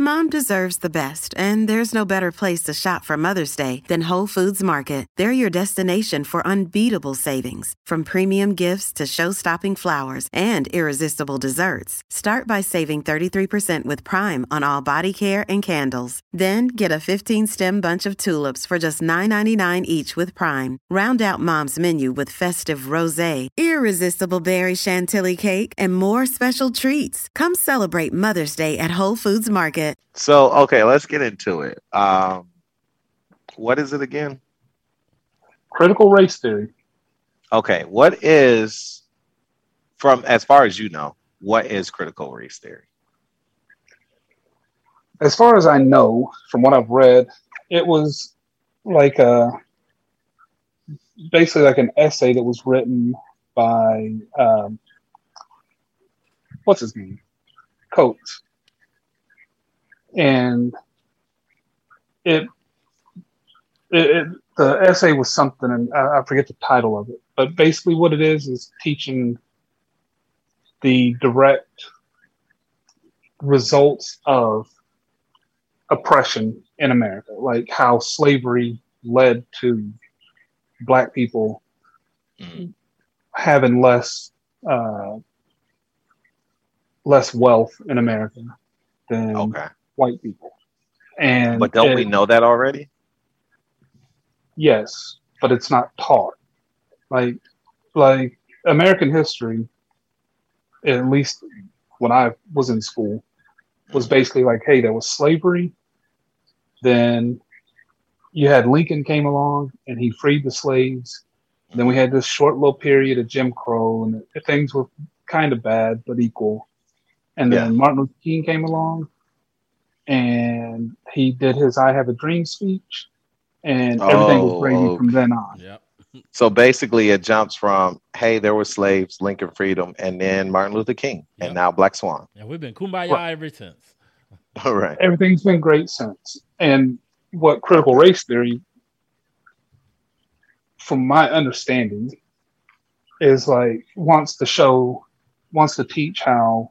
Mom deserves the best, and there's no better place to shop for Mother's Day than Whole Foods Market. They're your destination for unbeatable savings, from premium gifts to show-stopping flowers and irresistible desserts. Start by saving 33% with Prime on all body care and candles. Then get a 15-stem bunch of tulips for just $9.99 each with Prime. Round out Mom's menu with festive rosé, irresistible berry chantilly cake, and more special treats. Come celebrate Mother's Day at Whole Foods Market. So, okay, let's get into it. What is it again? Critical race theory. Okay, what is, from as far as you know, what is critical race theory? As far as I know, from what I've read, it was like basically like an essay that was written by what's his name, Coates, and it the essay was something, and I forget the title of it, but basically what it is teaching the direct results of oppression in America, like how slavery led to Black people having less wealth in America than white people. And but don't we know that already? Yes, but it's not taught. Like American history, at least when I was in school, was basically like, hey, there was slavery. Then you had Lincoln came along and he freed the slaves. Then we had this short little period of Jim Crow, and things were kind of bad but equal. And then Martin Luther King came along and he did his I Have a Dream speech, and everything was gravy from then on. Yep. So basically it jumps from, hey, there were slaves, Lincoln freedom, and then Martin Luther King, and now Black Swan. And we've been kumbaya ever since. All right. Everything's been great since. And what critical race theory, from my understanding, is like wants to teach how,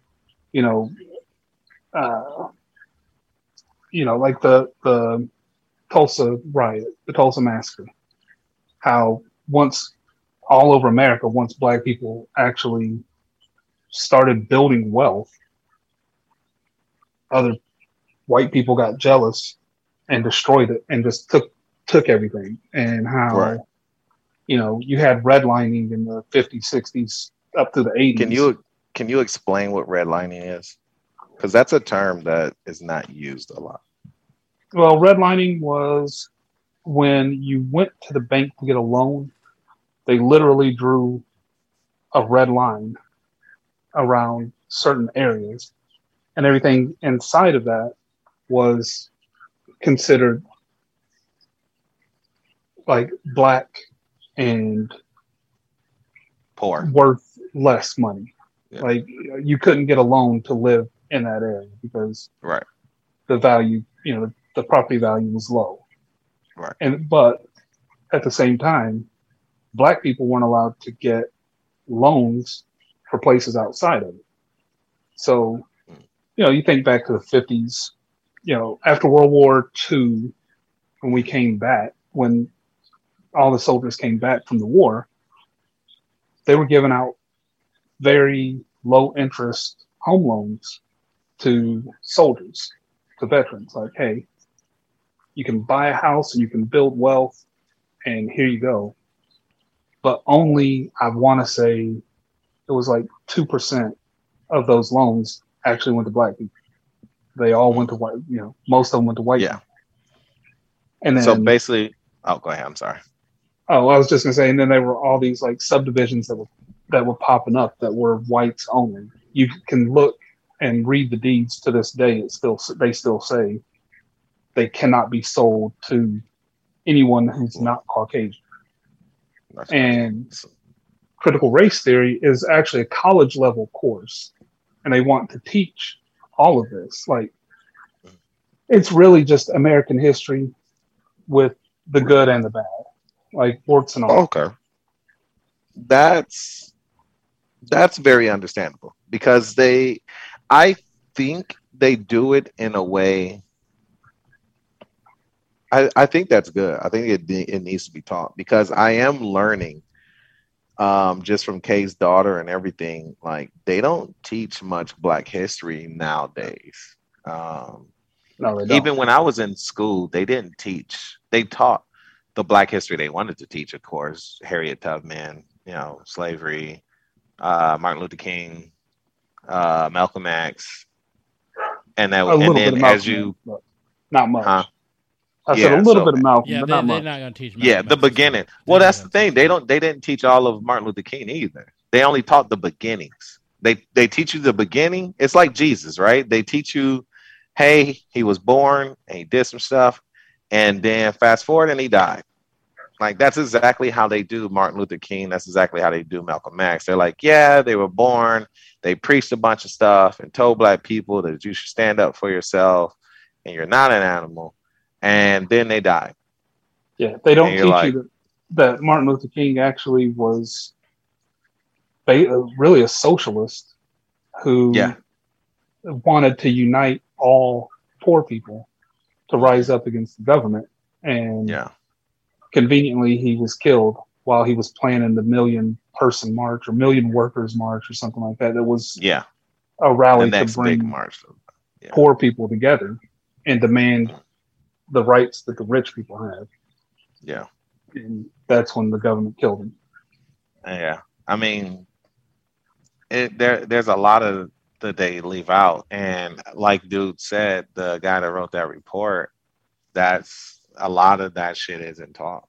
like the Tulsa riot, the Tulsa massacre, how once all over America, once Black people actually started building wealth, other white people got jealous and destroyed it and just took everything. And how, you had redlining in the 50s, 60s, up to the 80s. Can you explain what redlining is? Because that's a term that is not used a lot. Well, redlining was when you went to the bank to get a loan, they literally drew a red line around certain areas, and everything inside of that was considered like Black and poor, worth less money. Yeah. Like you couldn't get a loan to live in that area because the value, the property value was low. Right. But at the same time, Black people weren't allowed to get loans for places outside of it. So, you think back to the 50s, after World War II, when we came back, when all the soldiers came back from the war, they were giving out very low interest home loans to soldiers, to veterans. Like, hey, you can buy a house and you can build wealth, and here you go. But only, I want to say, it was like 2% of those loans actually went to Black people. They all went to white, most of them went to white people. And then, so basically, go ahead. I'm sorry. Oh, I was just gonna say, and then there were all these like subdivisions that were popping up that were whites only. You can look and read the deeds to this day. They still say they cannot be sold to anyone who's not Caucasian. And critical race theory is actually a college level course, and they want to teach all of this. Like, it's really just American history with the good and the bad, like warts and all. Okay, that's very understandable because I think they do it in a way. I think that's good. I think it needs to be taught because I am learning just from Kay's daughter and everything. Like they don't teach much Black history nowadays. No, they don't. Even when I was in school, they didn't teach. They taught the Black history they wanted to teach, of course. Harriet Tubman, slavery, Martin Luther King, Malcolm X, and then as you, not much. Huh? I said a little bit of Malcolm, yeah, but they're not much. not going to teach. Yeah, the beginning. Well, that's the thing. They didn't teach all of Martin Luther King either. They only taught the beginnings. They teach you the beginning. It's like Jesus, right? They teach you, hey, he was born and he did some stuff, and then fast forward and he died. Like that's exactly how they do Martin Luther King. That's exactly how they do Malcolm X. They're like, yeah, they were born. They preached a bunch of stuff and told Black people that you should stand up for yourself and you're not an animal. And then they died. Yeah, they don't teach you that Martin Luther King actually was really a socialist who wanted to unite all poor people to rise up against the government. And conveniently, he was killed while he was planning the Million-Person March or Million Workers March or something like that. It was a rally to bring poor people together and demand the rights that the rich people have. Yeah. And that's when the government killed him. Yeah. I mean, there's a lot of that they leave out. And like dude said, the guy that wrote that report, that's a lot of that shit isn't taught.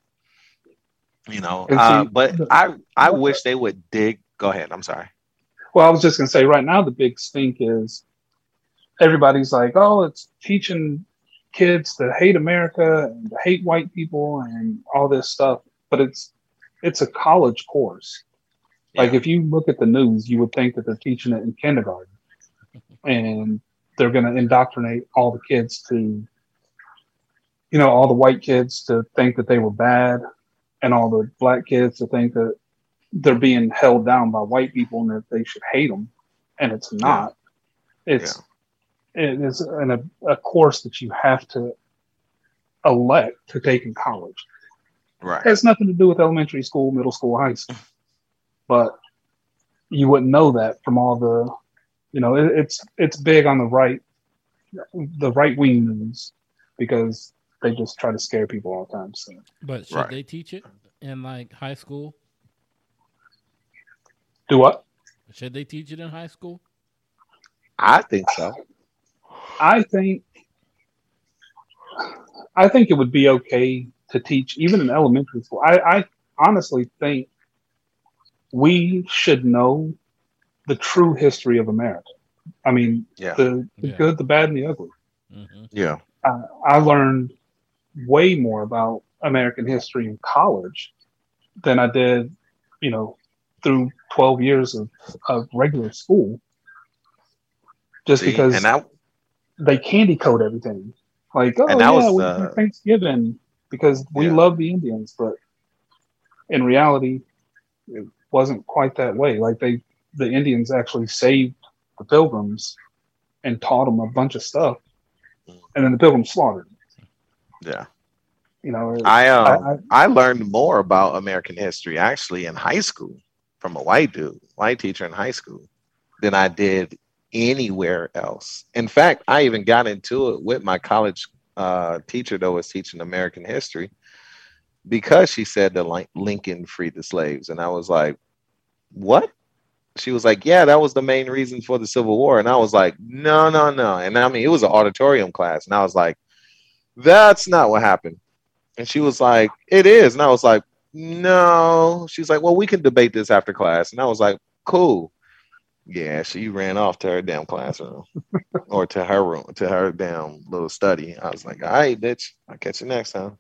But I wish they would dig. Go ahead. I'm sorry. Well, I was just going to say right now, the big stink is everybody's like, oh, it's teaching kids to hate America and to hate white people and all this stuff. But it's a college course. Like if you look at the news, you would think that they're teaching it in kindergarten and they're going to indoctrinate all the kids to, all the white kids to think that they were bad and all the Black kids to think that they're being held down by white people and that they should hate them. And it's not. It is a course that you have to elect to take in college. Right. It has nothing to do with elementary school, middle school, high school. But you wouldn't know that from all the, it's big on the right wing news because they just try to scare people all the time. So. But should they teach it in like high school? Do what? Should they teach it in high school? I think so. I think it would be okay to teach even in elementary school. I honestly think we should know the true history of America. I mean, the good, the bad, and the ugly. Mm-hmm. Yeah. I learned way more about American history in college than I did, through 12 years of regular school. Just because they candy coat everything. Like, we Thanksgiving because we love the Indians, but in reality, it wasn't quite that way. Like the Indians actually saved the Pilgrims and taught them a bunch of stuff, and then the Pilgrims slaughtered them. Yeah. I learned more about American history actually in high school from a white teacher in high school than I did anywhere else. In fact, I even got into it with my college teacher that was teaching American history because she said that Lincoln freed the slaves. And I was like, what? She was like, yeah, that was the main reason for the Civil War. And I was like, no. And I mean, it was an auditorium class. And I was like, that's not what happened. And she was like, it is. And I was like, no. She's like, well, we can debate this after class. And I was like, cool. Yeah, she ran off to her damn classroom or to her room, to her damn little study. I was like, all right, bitch, I'll catch you next time.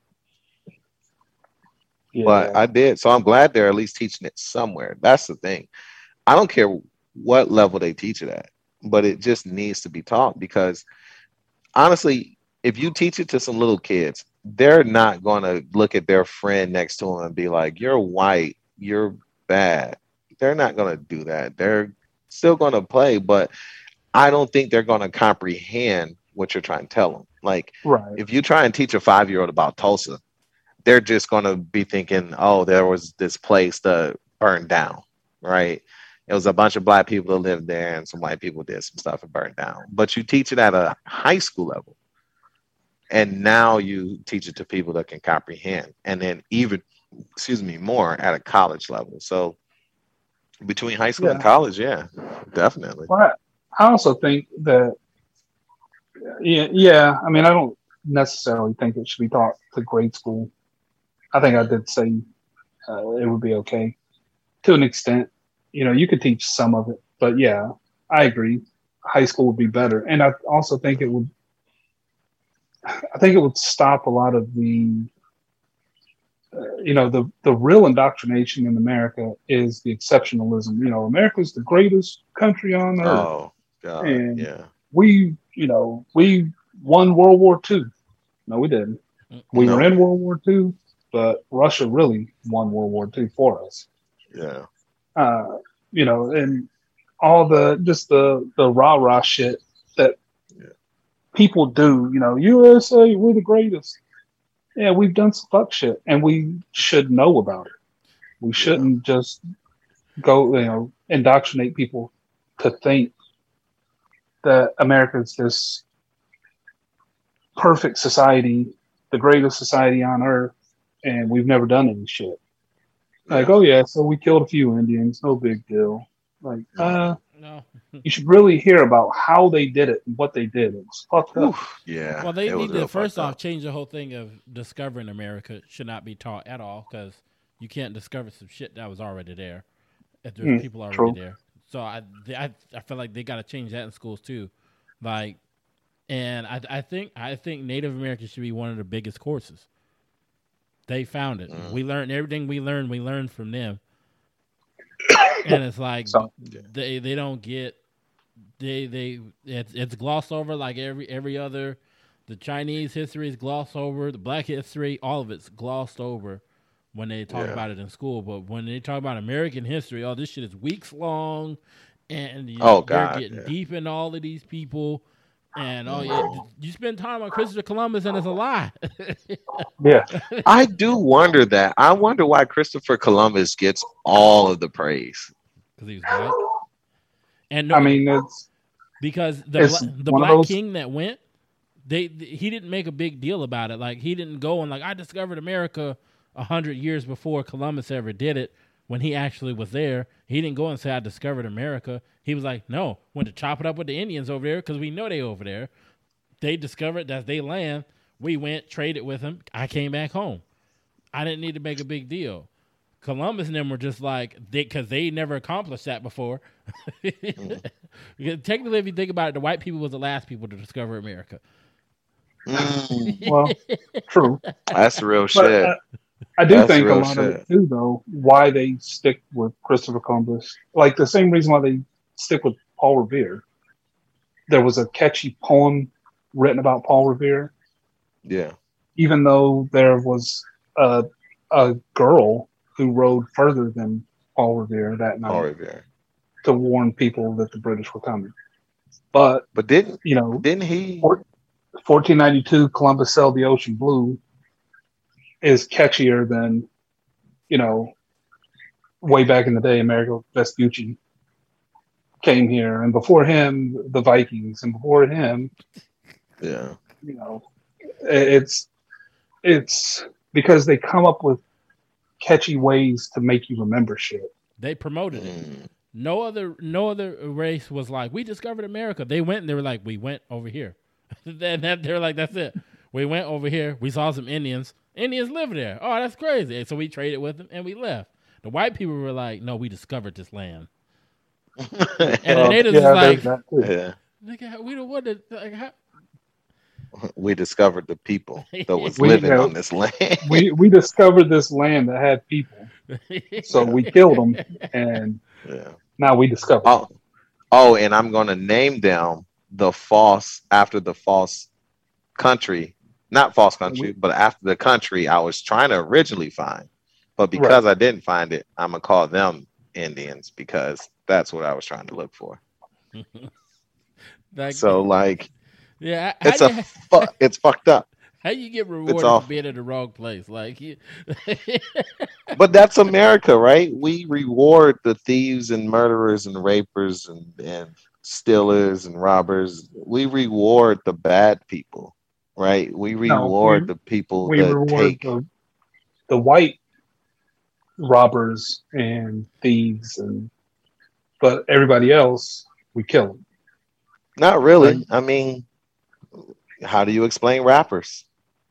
Yeah. But I did. So I'm glad they're at least teaching it somewhere. That's the thing. I don't care what level they teach it at, but it just needs to be taught because honestly, if you teach it to some little kids, they're not going to look at their friend next to them and be like, you're white, you're bad. They're not going to do that. They're still going to play, but I don't think they're going to comprehend what you're trying to tell them. Like, if you try and teach a 5-year-old about Tulsa, they're just going to be thinking, oh, there was this place that burned down, right? It was a bunch of black people that lived there and some white people did some stuff and burned down. But you teach it at a high school level. And now you teach it to people that can comprehend. And then even, more at a college level. So between high school and college, definitely. Well, I also think that, I mean, I don't necessarily think it should be taught to grade school. I think I did say it would be okay to an extent. You could teach some of it, but I agree. High school would be better. And I also think it would stop a lot of the, the real indoctrination in America is the exceptionalism. America's the greatest country on earth. Oh, God. And we won World War II. No, we didn't. We were in World War II, but Russia really won World War II for us. Yeah. And all the rah-rah shit that people do, USA, we're the greatest. Yeah, we've done some fuck shit, and we should know about it. We shouldn't just go, indoctrinate people to think that America's this perfect society, the greatest society on earth, and we've never done any shit. Like, so we killed a few Indians, no big deal. Like, no. You should really hear about how they did it and what they did. It was fucked up. Yeah. Well, they need to first off change the whole thing of discovering America should not be taught at all, because you can't discover some shit that was already there if there's people already there. So I feel like they got to change that in schools too. Like, and I think Native American should be one of the biggest courses. They found it. We learned everything we learned from them. And it's like they don't get it's glossed over like every other. The Chinese history is glossed over. The Black history, all of it's glossed over when they talk about it in school. But when they talk about American history, this shit is weeks long, and they're getting deep in all of these people. And you spend time on Christopher Columbus, and it's a lie. Yeah, I do wonder that. I wonder why Christopher Columbus gets all of the praise. Because he was black. And it's because the black king that went, he didn't make a big deal about it. Like, he didn't go and like, I discovered America 100 years before Columbus ever did it. When he actually was there, he didn't go and say, I discovered America. He was like, no, went to chop it up with the Indians over there because we know they over there. They discovered that's their land. We went, traded with them. I came back home. I didn't need to make a big deal. Columbus and them were just like, because they never accomplished that before. Technically, if you think about it, the white people was the last people to discover America. Well, true. That's real shit. I do think a lot of it too, though, why they stick with Christopher Columbus, like the same reason why they stick with Paul Revere. There was a catchy poem written about Paul Revere. Yeah. Even though there was a girl who rode further than Paul Revere that night to warn people that the British were coming. But didn't he? 1492, Columbus sailed the ocean blue is catchier than, way back in the day, Amerigo Vespucci came here, and before him, the Vikings, and before him, it's because they come up with catchy ways to make you remember shit. They promoted it. No other race was like, we discovered America. They went and they were like, we went over here. They were like, that's it. We went over here. We saw some Indians. Indians live there. Oh, that's crazy. So we traded with them and we left. The white people were like, no, we discovered this land. And the natives was like, we don't want to. Like, we discovered the people that was living on this land. we discovered this land that had people. So we killed them, and now we discovered. Oh, and I'm going to name them after the false country. Not false country, but after the country I was trying to originally find. But because I didn't find it, I'm going to call them Indians because that's what I was trying to look for. So like, yeah, it's fucked up. How you get rewarded for being in the wrong place? Like, but that's America, right? We reward the thieves and murderers and rapers and stealers and robbers. We reward the bad people, right? We reward the people that take the white robbers and thieves, but everybody else we kill them. Not really. Right? I mean, how do you explain rappers?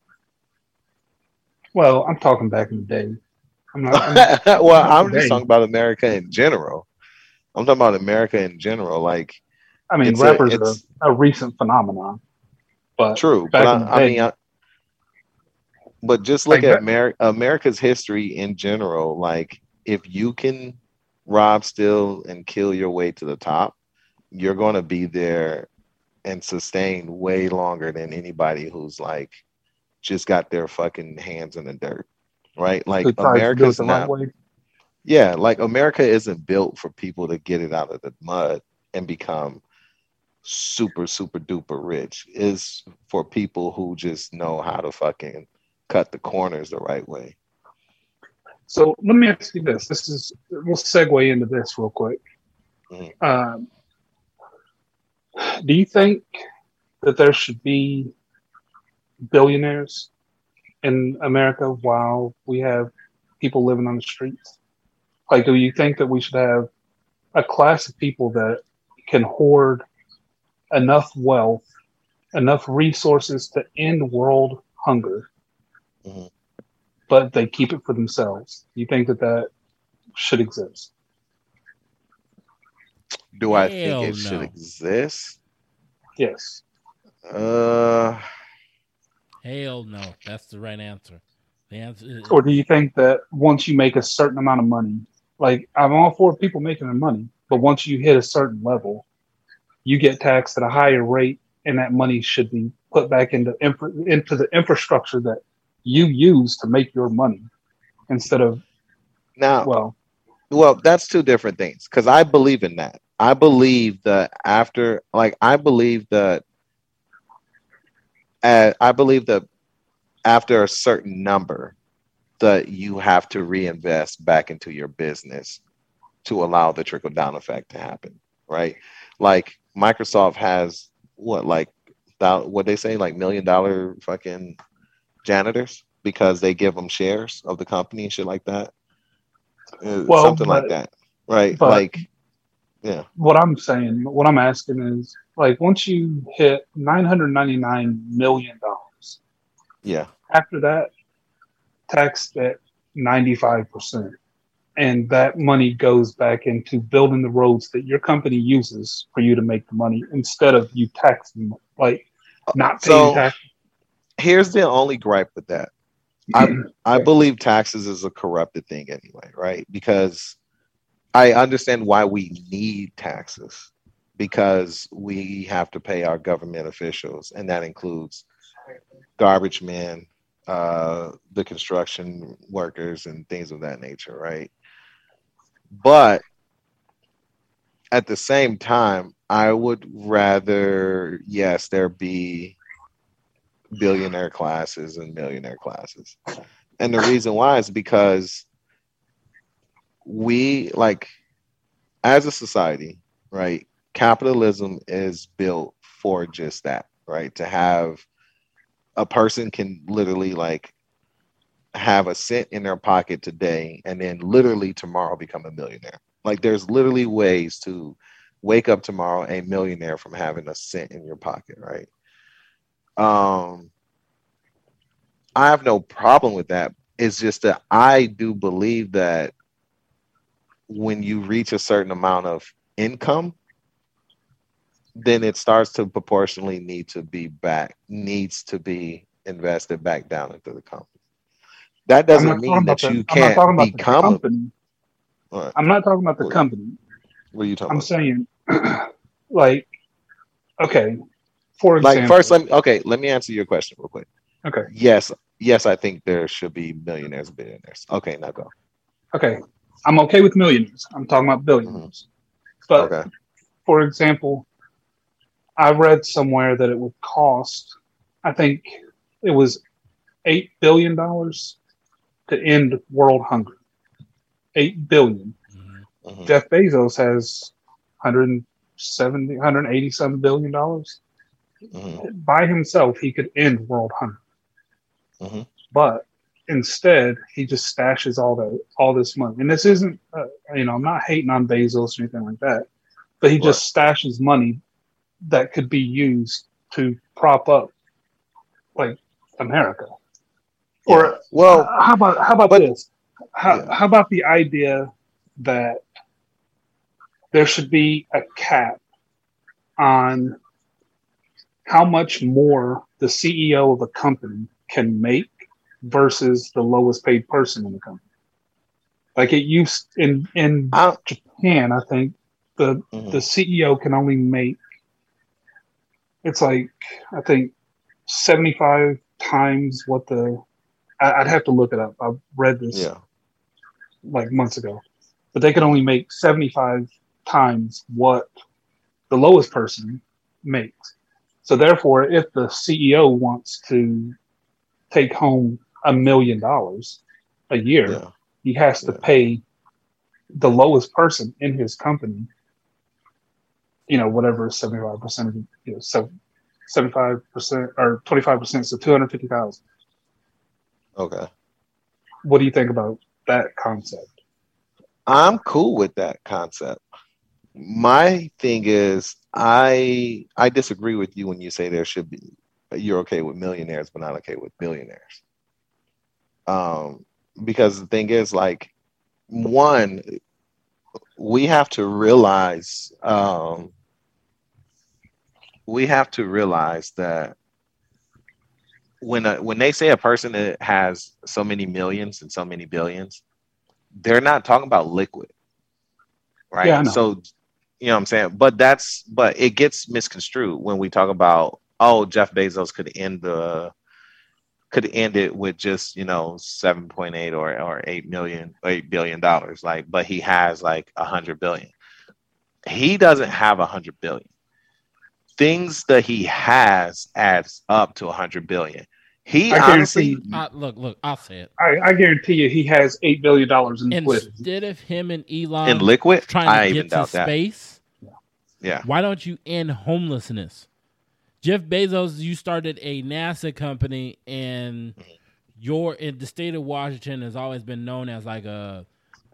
Well, I'm talking back in the day. I'm just talking about America in general. I'm talking about America in general. Like, I mean, rappers are a recent phenomenon. But true, but but just look at America's history in general. Like, if you can rob, steal, and kill your way to the top, you're going to be there and sustain way longer than anybody who's like just got their fucking hands in the dirt, right? Like, America's not. Yeah, like America isn't built for people to get it out of the mud and become super, super duper rich. It's for people who just know how to fucking cut the corners the right way. So let me ask you this. We'll segue into this real quick. Mm-hmm. Do you think that there should be billionaires in America while we have people living on the streets? Like, do you think that we should have a class of people that can hoard enough wealth, enough resources to end world hunger, mm-hmm. but they keep it for themselves? Do you think that should exist? Do I think it should exist? Yes. Hell no. That's the right answer. The answer is... Or do you think that once you make a certain amount of money, like, I'm all for people making their money, but once you hit a certain level, you get taxed at a higher rate, and that money should be put back into the infrastructure that you use to make your money instead of well, that's two different things, because I believe in that. I believe that after a certain number, that you have to reinvest back into your business to allow the trickle down effect to happen, right? Like, Microsoft has what they say, like $1 million fucking janitors, because they give them shares of the company and shit like that. Something like that, right? Like, yeah. What I'm asking is, like, once you hit $999 million, yeah, after that, taxed at 95%, and that money goes back into building the roads that your company uses for you to make the money, instead of you taxing, like, not paying tax. Here's the only gripe with that. I believe taxes is a corrupted thing anyway, right? Because I understand why we need taxes, because we have to pay our government officials, and that includes garbage men, the construction workers, and things of that nature, right? But at the same time, I would rather, yes, there be billionaire classes and millionaire classes. And the reason why is because we, like, as a society, right, capitalism is built for just that, right? To have a person can literally, like, have a cent in their pocket today and then literally tomorrow become a millionaire. Like, there's literally ways to wake up tomorrow a millionaire from having a cent in your pocket, right? I have no problem with that. It's just that I do believe that when you reach a certain amount of income, then it starts to proportionally needs to be invested back down into the company. That doesn't mean that you can't become a company. I'm not talking about the company. What are you talking about? I'm saying, like, okay, for example. Like, first, let me answer your question real quick. Okay. Yes, I think there should be millionaires and billionaires. Okay, now go. Okay, I'm okay with millionaires. I'm talking about billionaires. Mm-hmm. But, for example, I read somewhere that it would cost, I think it was $8 billion to end world hunger. $8 billion. Mm-hmm. Jeff Bezos has 187 billion dollars. Mm-hmm. By himself, he could end world hunger. Mm-hmm. But instead, he just stashes all this money. And this isn't, I'm not hating on Bezos or anything like that, but he just stashes money that could be used to prop up, like, America. Yeah. Or how about this? How about the idea that there should be a cap on how much more the CEO of a company can make versus the lowest paid person in the company? Like it used in Japan, I think the CEO can only make, it's like, I think 75 times what I'd have to look it up. I read this like months ago, but they could only make 75 times what the lowest person makes. So therefore, if the CEO wants to take home $1 million a year, he has to pay the lowest person in his company, whatever 75%, 75% or 25%, so 250,000. Okay. What do you think about that concept? I'm cool with that concept. My thing is, I disagree with you when you say you're okay with millionaires, but not okay with billionaires. Because the thing is, like, one, we have to realize that when they say a person that has so many millions and so many billions, they're not talking about liquid, right? Yeah, so, you know what I'm saying? But it gets misconstrued when we talk about, Jeff Bezos could end it with just, 7.8 or $8 billion. Like, but he has like 100 billion. He doesn't have 100 billion. Things that he has adds up to 100 billion. He honestly, look, I'll say it. I guarantee you, he has $8 billion in liquid. Instead of him and Elon in liquid, trying to get to space, yeah. Why don't you end homelessness? Jeff Bezos, you started a NASA company, and in the state of Washington has always been known as a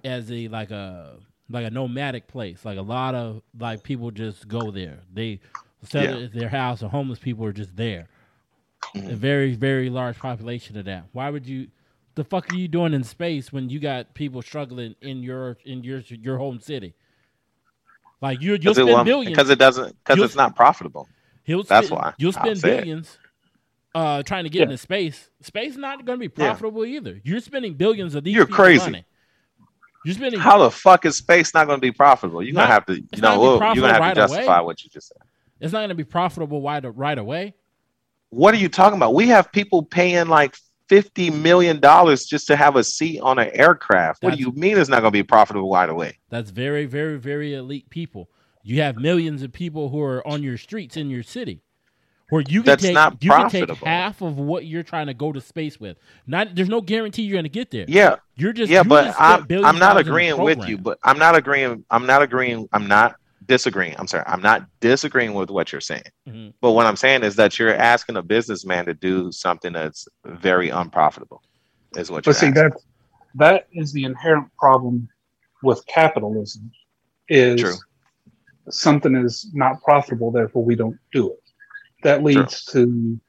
nomadic place. Like a lot of people just go there. They set their house, and homeless people are just there. A very, very large population of that. Why would you? The fuck are you doing in space when you got people struggling in your home city? Like you'll spend billions because it's not profitable. That's why you'll spend billions trying to get into space. Space is not going to be profitable either. You're spending billions of these. You're crazy. Money. You're spending. How the fuck is space not going to be profitable? You're gonna have to, you're gonna have to justify what you just said. It's not going to be profitable right away. What are you talking about? We have people paying like $50 million just to have a seat on an aircraft. What do you mean it's not going to be profitable right away? That's very, very, very elite people. You have millions of people who are on your streets in your city, where you can take half of what you're trying to go to space with. There's no guarantee you're going to get there. Yeah, but I'm not agreeing with you. But I'm not disagreeing. I'm sorry. I'm not disagreeing with what you're saying. Mm-hmm. But what I'm saying is that you're asking a businessman to do something that's very unprofitable. Is what you're asking. That is the inherent problem with capitalism. Is True. Something is not profitable, therefore we don't do it. That leads to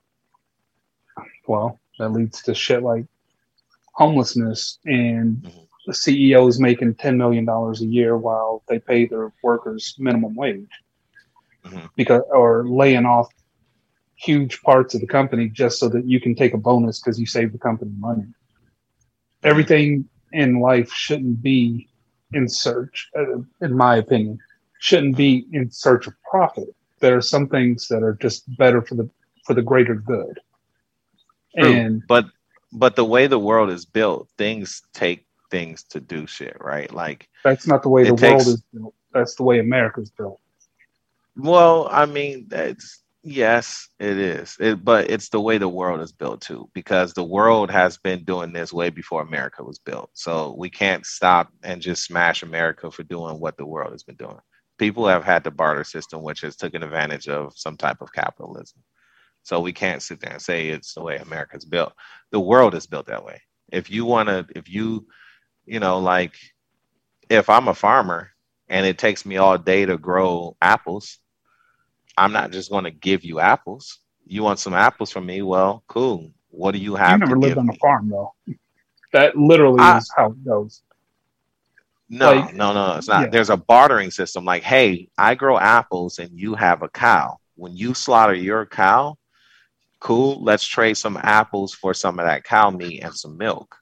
shit like homelessness and the CEOs making $10 million a year while they pay their workers minimum wage, or laying off huge parts of the company just so that you can take a bonus because you saved the company money. Everything in life shouldn't be in search, in my opinion, shouldn't be in search of profit. There are some things that are just better for the greater good. True. But the way the world is built, things take things to do shit, right? Like that's not the way the world is built. That's the way America's built. Well, I mean, yes, it is. But it's the way the world is built too, because the world has been doing this way before America was built. So we can't stop and just smash America for doing what the world has been doing. People have had the barter system, which has taken advantage of some type of capitalism. So we can't sit there and say it's the way America's built. The world is built that way. Like if I'm a farmer and it takes me all day to grow apples, I'm not just going to give you apples. You want some apples from me? Well, cool. What do you have? You never lived on a farm, though. That literally is how it goes. No, it's not. Yeah. There's a bartering system. Like, hey, I grow apples and you have a cow. When you slaughter your cow, cool. Let's trade some apples for some of that cow meat and some milk.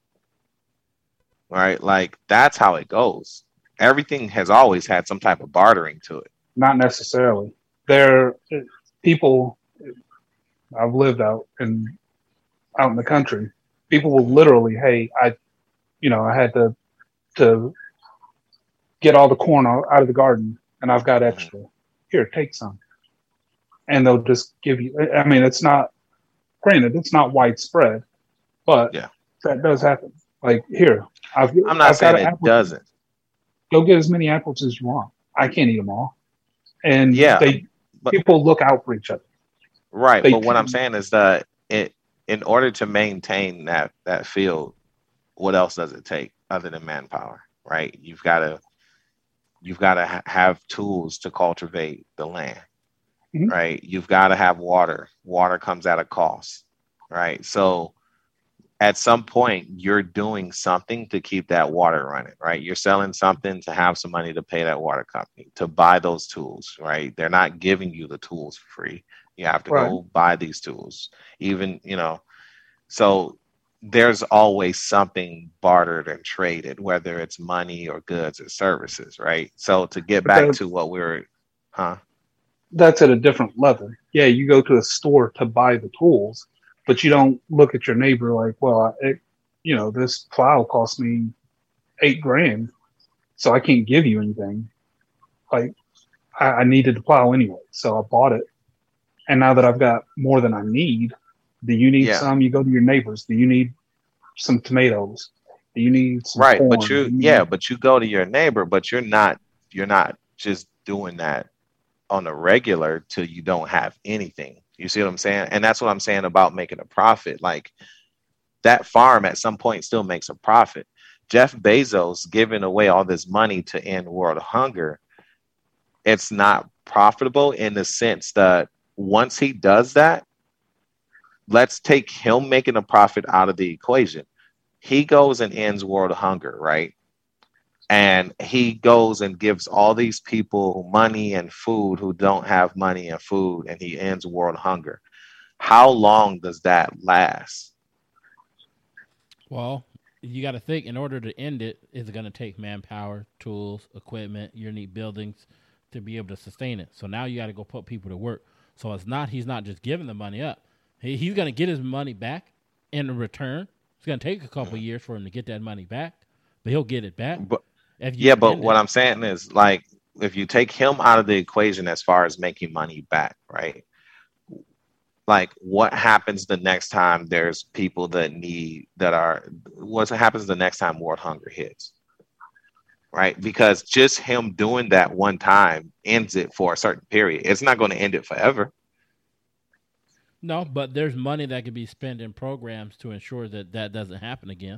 Right? Like, that's how it goes. Everything has always had some type of bartering to it. Not necessarily. There, people I've lived out in the country. People will literally, hey, I had to get all the corn out of the garden, and I've got extra. Here, take some. And they'll just give you. I mean, it's not. Granted, it's not widespread, but that does happen. Like here, I'm not saying it doesn't. Go get as many apples as you want. I can't eat them all, and people look out for each other. Right, but what I'm saying is that in order to maintain that field, what else does it take other than manpower? Right, you've got to have tools to cultivate the land. Mm-hmm. Right, you've got to have water. Water comes at a cost. Right, so at some point you're doing something to keep that water running. Right, you're selling something to have some money to pay that water company to buy those tools. Right, they're not giving you the tools for free. You have to go buy these tools. Even, so there's always something bartered and traded, whether it's money or goods or services, right? So to get back to what that's at a different level. Yeah, you go to a store to buy the tools, but you don't look at your neighbor like, well, this plow cost me $8,000, so I can't give you anything. Like, I needed the plow anyway, so I bought it. And now that I've got more than I need, do you need some? You go to your neighbors. Do you need some tomatoes? Do you need some corn? But you go to your neighbor, but you're not just doing that on a regular till you don't have anything. You see what I'm saying? And that's what I'm saying about making a profit. Like, that farm at some point still makes a profit. Jeff Bezos giving away all this money to end world hunger, it's not profitable in the sense that once he does that, let's take him making a profit out of the equation. He goes and ends world hunger, right? And he goes and gives all these people money and food who don't have money and food, and he ends world hunger. How long does that last? Well, you got to think, in order to end it, it's going to take manpower, tools, equipment. You need buildings to be able to sustain it. So now you got to go put people to work. So he's not just giving the money up. He's going to get his money back in return. It's going to take a couple of years for him to get that money back, but he'll get it back. But what I'm saying is, like, if you take him out of the equation as far as making money back, right? Like, what happens the next time there's people what happens the next time world hunger hits? Right? Because just him doing that one time ends it for a certain period. It's not going to end it forever. No, but there's money that could be spent in programs to ensure that doesn't happen again.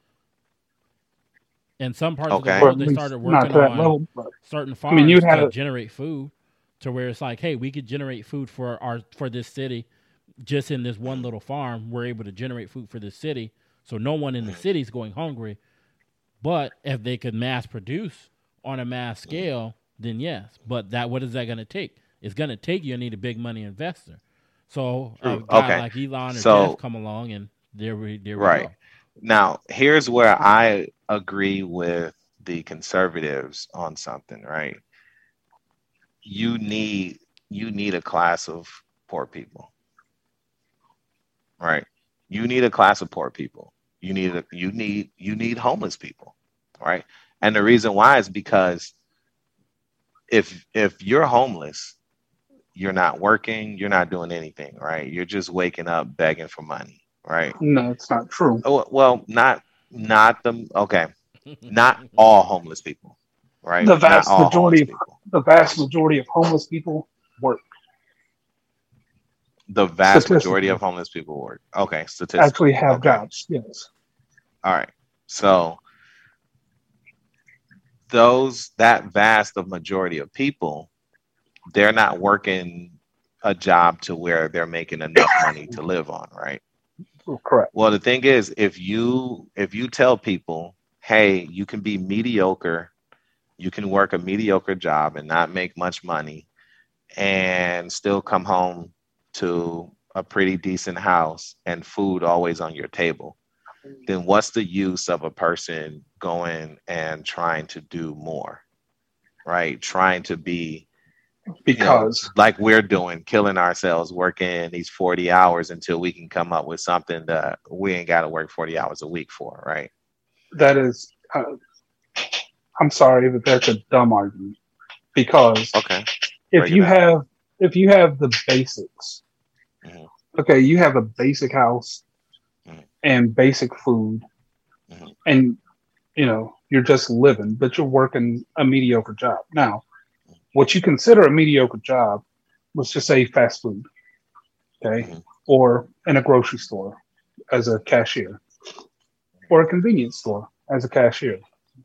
In some parts of the world, they started working on certain farms to generate food, to where it's like, hey, we could generate food for this city just in this one little farm. We're able to generate food for this city, so no one in the city is going hungry. But if they could mass produce on a mass scale, then yes. But what is that going to take? It's going to take you need a big money investor. So a guy like Elon or Jeff come along, and there we go. Now, here's where I agree with the conservatives on something, right? You need a class of poor people, right? You need a class of poor people. You need homeless people, right? And the reason why is because if you're homeless you're not working, you're not doing anything, right? You're just waking up begging for money, right? No, it's not true. Oh, well, not all homeless people, right? The vast majority of homeless people work. The vast majority of homeless people work. Okay, statistics actually have jobs. Yes. All right. So that vast of majority of people, they're not working a job to where they're making enough money to live on, right? Correct. Well, the thing is, if you tell people, hey, you can be mediocre, you can work a mediocre job and not make much money and still come home to a pretty decent house and food always on your table, then what's the use of a person going and trying to do more, right? Trying to be, because like we're doing, killing ourselves, working these 40 hours until we can come up with something that we ain't got to work 40 hours a week for, right? That is, I'm sorry, but that's a dumb argument. Because if you have the basics, mm-hmm. okay, you have a basic house mm-hmm. and basic food, mm-hmm. and you're just living, but you're working a mediocre job. Now, what you consider a mediocre job, let's just say fast food, okay, mm-hmm. or in a grocery store as a cashier, or a convenience store as a cashier.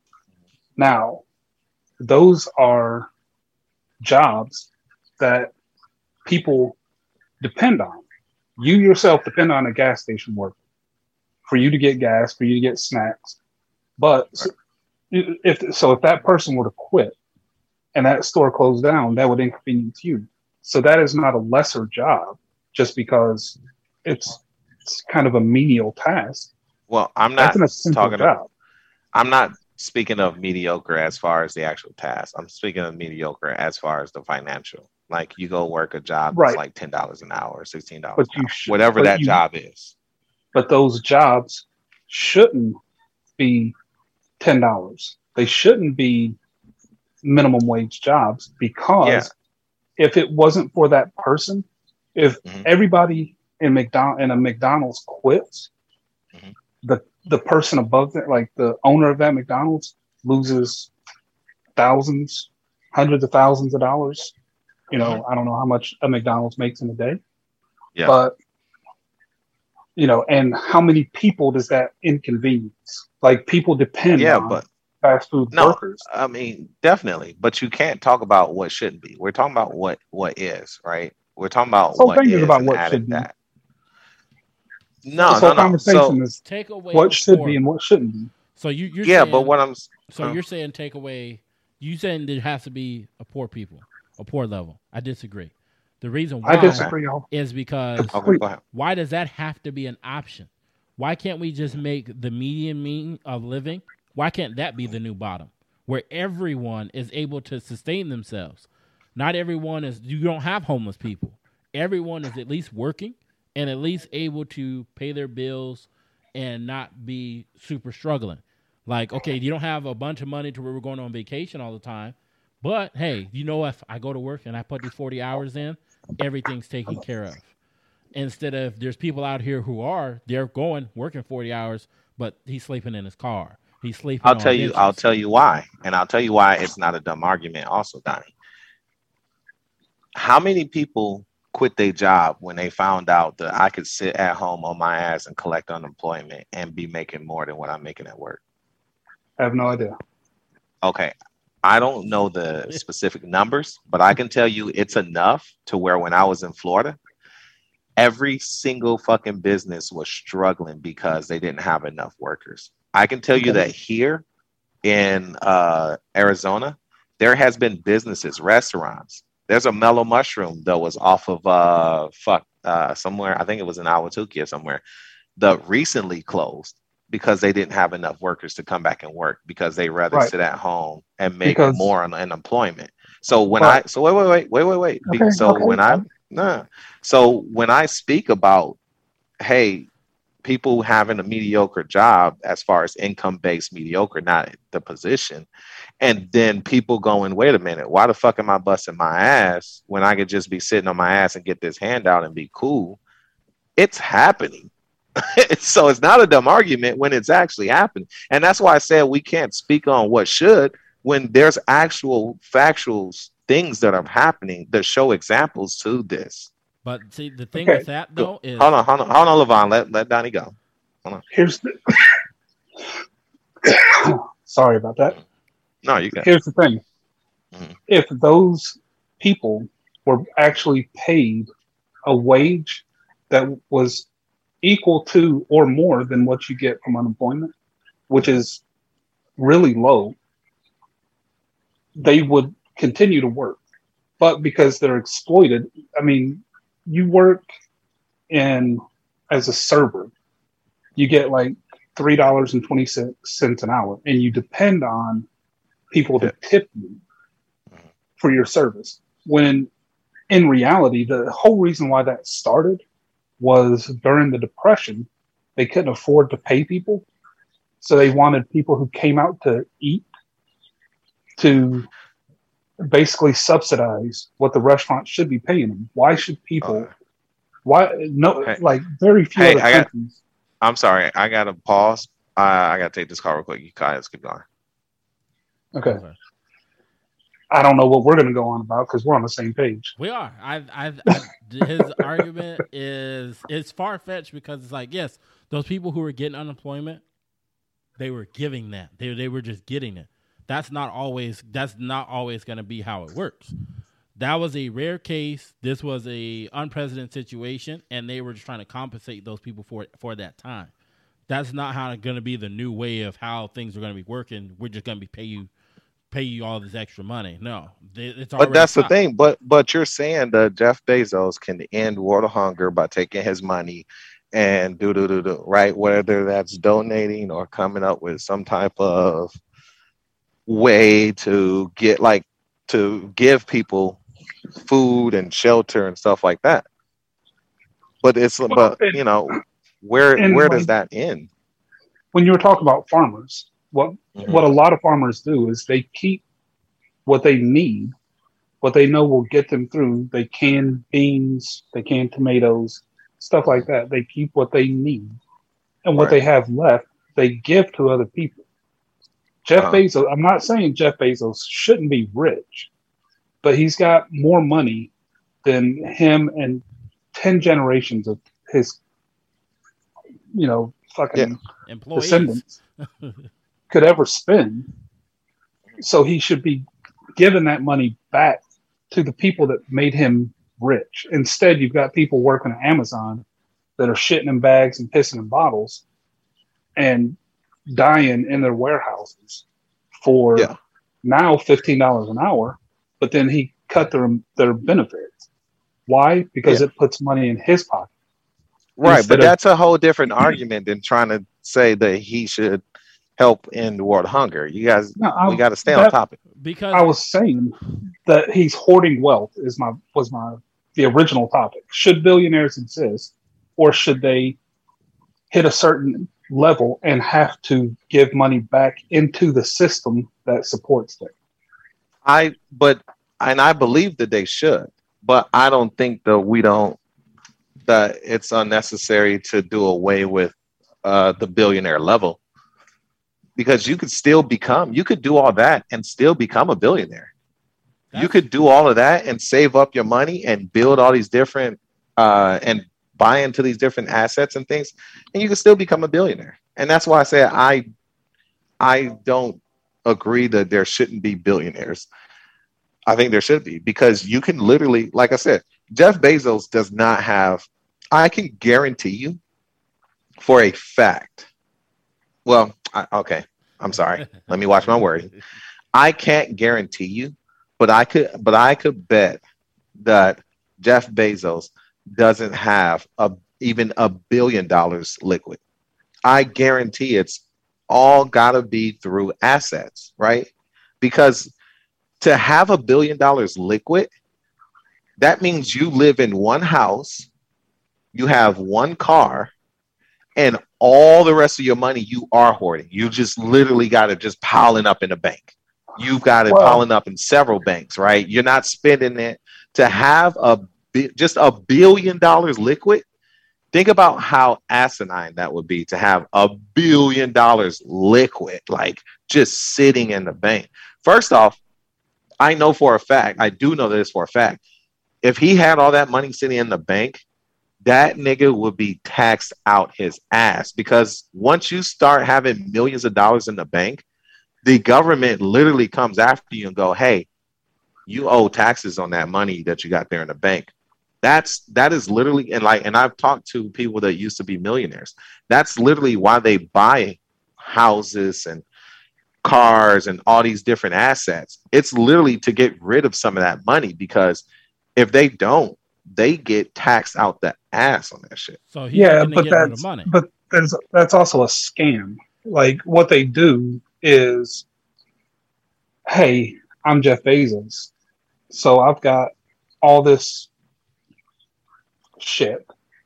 Now, those are jobs that people depend on. You yourself depend on a gas station worker for you to get gas, for you to get snacks. But if that person were to quit and that store closed down, that would inconvenience you. So that is not a lesser job just because it's kind of a menial task. Well, I'm not I'm not speaking of mediocre as far as the actual task. I'm speaking of mediocre as far as the financial. Like you go work a job that's like $10 an hour, $16 an hour, whatever that job is. But those jobs shouldn't be $10. They shouldn't be minimum wage jobs, because if it wasn't for that person, if everybody in a McDonald's quits, the person above that, like the owner of that McDonald's, loses thousands, hundreds of thousands of dollars. I don't know how much a McDonald's makes in a day, but and how many people does that inconvenience? Like people depend on fast food workers. I mean, definitely, but you can't talk about what shouldn't be. We're talking about what is, right? We're talking about what is about what should be. That. No. Conversation is take away what should be and what shouldn't be. So you're saying, but what I'm you're saying take away. You saying there has to be a poor people, a poor level. I disagree. The reason why I disagree is because why does that have to be an option? Why can't we just make the median mean of living? Why can't that be the new bottom, where everyone is able to sustain themselves? Not everyone is. You don't have homeless people. Everyone is at least working and at least able to pay their bills and not be super struggling. Like, okay, you don't have a bunch of money to where we're going on vacation all the time, but hey, if I go to work and I put these 40 hours in, everything's taken care of. Instead of there's people out here they're working 40 hours, but he's sleeping in his car. He's sleeping. I'll tell you why. And I'll tell you why it's not a dumb argument also, Donnie. How many people quit their job when they found out that I could sit at home on my ass and collect unemployment and be making more than what I'm making at work? I have no idea. Okay. I don't know the specific numbers, but I can tell you it's enough to where when I was in Florida, every single fucking business was struggling because they didn't have enough workers. I can tell you that here in Arizona, there has been businesses, restaurants. There's a Mellow Mushroom that was off of somewhere. I think it was in Ahwatukee or somewhere that recently closed because they didn't have enough workers to come back and work because they rather sit at home and make more on unemployment. So when wait. So when I speak about, hey, people having a mediocre job as far as income-based mediocre, not the position. And then people going, wait a minute, why the fuck am I busting my ass when I could just be sitting on my ass and get this handout and be cool? It's happening. So it's not a dumb argument when it's actually happening. And that's why I said we can't speak on what should when there's actual factual things that are happening that show examples to this. But see, the thing with that though is hold on, Levon, let Donnie go. Hold on. Here's the sorry about that. No, you got. Here's the thing: if those people were actually paid a wage that was equal to or more than what you get from unemployment, which is really low, they would continue to work. But because they're exploited, I mean, you work as a server, you get like $3.26 an hour, and you depend on people to tip you for your service. When in reality, the whole reason why that started was during the Depression, they couldn't afford to pay people. So they wanted people who came out to eat to basically subsidize what the restaurant should be paying them. Why should people, like very few other countries. I'm sorry, I got to pause. I got to take this call real quick. You guys keep going. Okay. I don't know what we're going to go on about because we're on the same page. We are. His argument is far fetched because it's like, yes, those people who were getting unemployment, they were giving that. They were just getting it. That's not always going to be how it works. That was a rare case. This was a unprecedented situation, and they were just trying to compensate those people for that time. That's not how it's going to be the new way of how things are going to be working. We're just going to be pay you all this extra money. No, it's already. But that's the thing. But you're saying that Jeff Bezos can end world hunger by taking his money and do right, whether that's donating or coming up with some type of way to give people food and shelter and stuff like that. But you know, where does that end? When you were talking about farmers, what a lot of farmers do is they keep what they need, what they know will get them through. They can beans, they can tomatoes, stuff like that. They keep what they need, and what they have left, they give to other people. Jeff Bezos, I'm not saying Jeff Bezos shouldn't be rich, but he's got more money than him and 10 generations of his, fucking descendants could ever spend. So he should be giving that money back to the people that made him rich. Instead, you've got people working at Amazon that are shitting in bags and pissing in bottles and dying in their warehouses for now $15 an hour, but then he cut their benefits. Why? Because it puts money in his pocket. Right, but that's a whole different argument than trying to say that he should help end world hunger. You guys, we got to stay on topic. Because I was saying that he's hoarding wealth was the original topic. Should billionaires exist, or should they hit a certain level and have to give money back into the system that supports them? I believe that they should, but I don't think that it's unnecessary to do away with the billionaire level, because you could do all that and still become a billionaire. You could do all of that and save up your money and build all these different and buy into these different assets and things, and you can still become a billionaire. And that's why I say I don't agree that there shouldn't be billionaires. I think there should be, because you can literally, like I said, Jeff Bezos does not have, I can guarantee you for a fact. Well, okay, I'm sorry. Let me watch my wording. I can't guarantee you, but I could bet that Jeff Bezos doesn't have even $1 billion liquid. I guarantee it's all gotta be through assets, right? Because to have $1 billion liquid, that means you live in one house, you have one car, and all the rest of your money you are hoarding. You just literally got it just piling up in a bank. You've got it piling up in several banks, right? You're not spending it to have just $1 billion liquid. Think about how asinine that would be to have $1 billion liquid, like just sitting in the bank. First off, I know for a fact, I do know this for a fact, if he had all that money sitting in the bank, that nigga would be taxed out his ass, because once you start having millions of dollars in the bank, the government literally comes after you and go, hey, you owe taxes on that money that you got there in the bank. That is literally, and I've talked to people that used to be millionaires. That's literally why they buy houses and cars and all these different assets. It's literally to get rid of some of that money, because if they don't, they get taxed out the ass on that shit. So that's also a scam. Like, what they do is, hey, I'm Jeff Bezos, so I've got all this shit.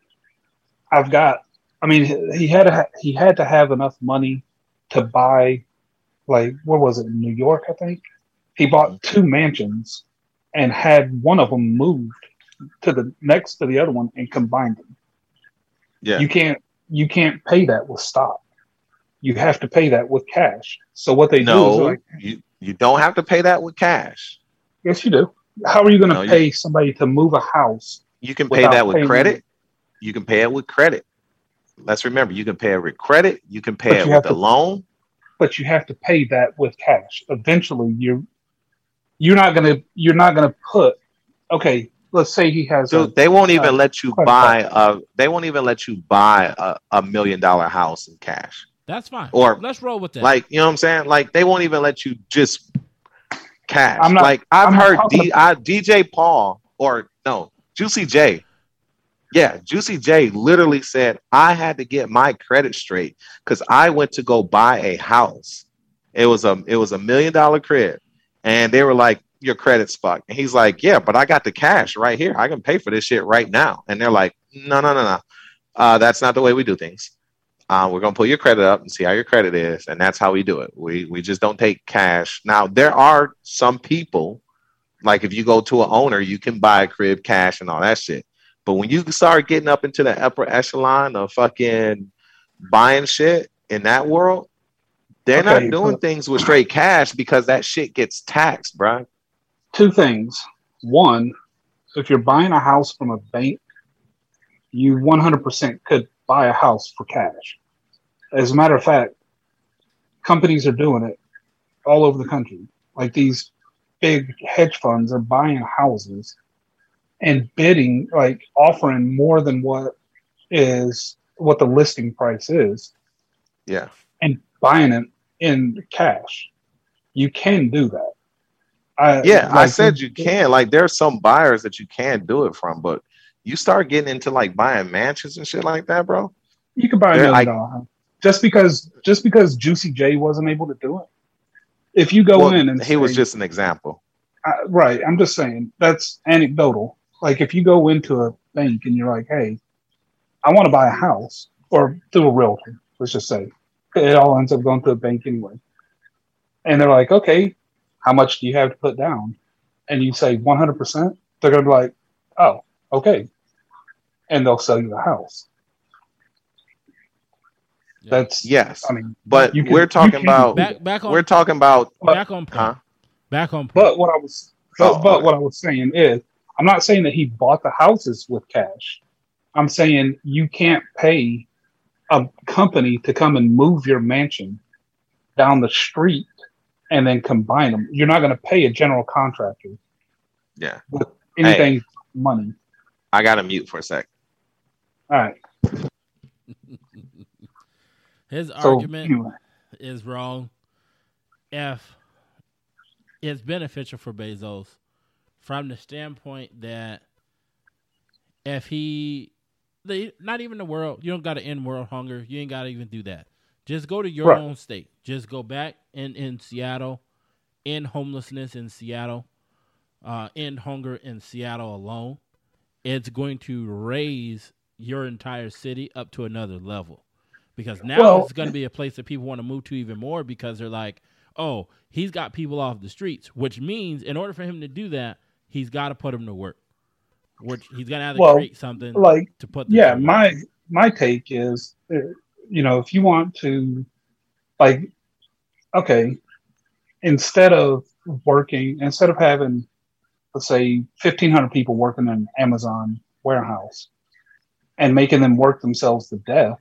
He had to have enough money to buy, like, what was it, in New York, I think? He bought 2 mansions and had one of them moved to the next to the other one and combined them. Yeah. You can't pay that with stock. You have to pay that with cash. So what they do is you don't have to pay that with cash. Yes, you do. How are you going to pay somebody to move a house? You can pay that with credit. You can pay it with credit. Let's remember, you can pay it with credit. You can pay it with a loan. But you have to pay that with cash. Eventually, you're not gonna put. Okay, let's say he has. So they won't even let you buy. They won't even let you buy a $1 million house in cash. That's fine. Or let's roll with that. Like, you know what I'm saying? Like, they won't even let you just cash. I've heard DJ Paul, or no, Juicy J. Yeah, Juicy J literally said, I had to get my credit straight because I went to go buy a house. It was a $1 million crib. And they were like, your credit's fucked. And he's like, yeah, but I got the cash right here. I can pay for this shit right now. And they're like, no. That's not the way we do things. We're going to pull your credit up and see how your credit is. And that's how we do it. We just don't take cash. Now, there are some people, like if you go to an owner, you can buy a crib cash and all that shit. But when you start getting up into the upper echelon of fucking buying shit in that world, they're not doing things with straight cash because that shit gets taxed, bro. 2 things. One, if you're buying a house from a bank, you 100% could buy a house for cash. As a matter of fact, companies are doing it all over the country. Like, these big hedge funds are buying houses and bidding, like offering more than what the listing price is. Yeah. And buying it in cash. You can do that. I said you can. Like, there's some buyers that you can do it from, but you start getting into like buying mansions and shit like that, bro. You can buy $1 million house. Just because Juicy J wasn't able to do it. If you go in and he was just an example. Right. I'm just saying that's anecdotal. Like, if you go into a bank and you're like, hey, I want to buy a house, or through a realtor, let's just say. It all ends up going to a bank anyway. And they're like, okay, how much do you have to put down? And you say 100%, they're going to be like, oh, okay. And they'll sell you the house. That's, yes. I mean, but we're talking about, back on point. But what I was saying is, I'm not saying that he bought the houses with cash. I'm saying you can't pay a company to come and move your mansion down the street and then combine them. You're not going to pay a general contractor. Yeah. With anything money. I got to mute for a sec. All right. His argument is wrong. It's beneficial for Bezos from the standpoint that if not even the world, you don't got to end world hunger. You ain't got to even do that. Just go to your own state. Just go back in Seattle, end homelessness in Seattle, end hunger in Seattle alone. It's going to raise your entire city up to another level. Because now it's going to be a place that people want to move to even more because they're like, oh, he's got people off the streets, which means in order for him to do that, he's got to put them to work. Which he's going to have to create something to put them to work. My take is, if you want to, instead of having, let's say, 1,500 people working in an Amazon warehouse and making them work themselves to death,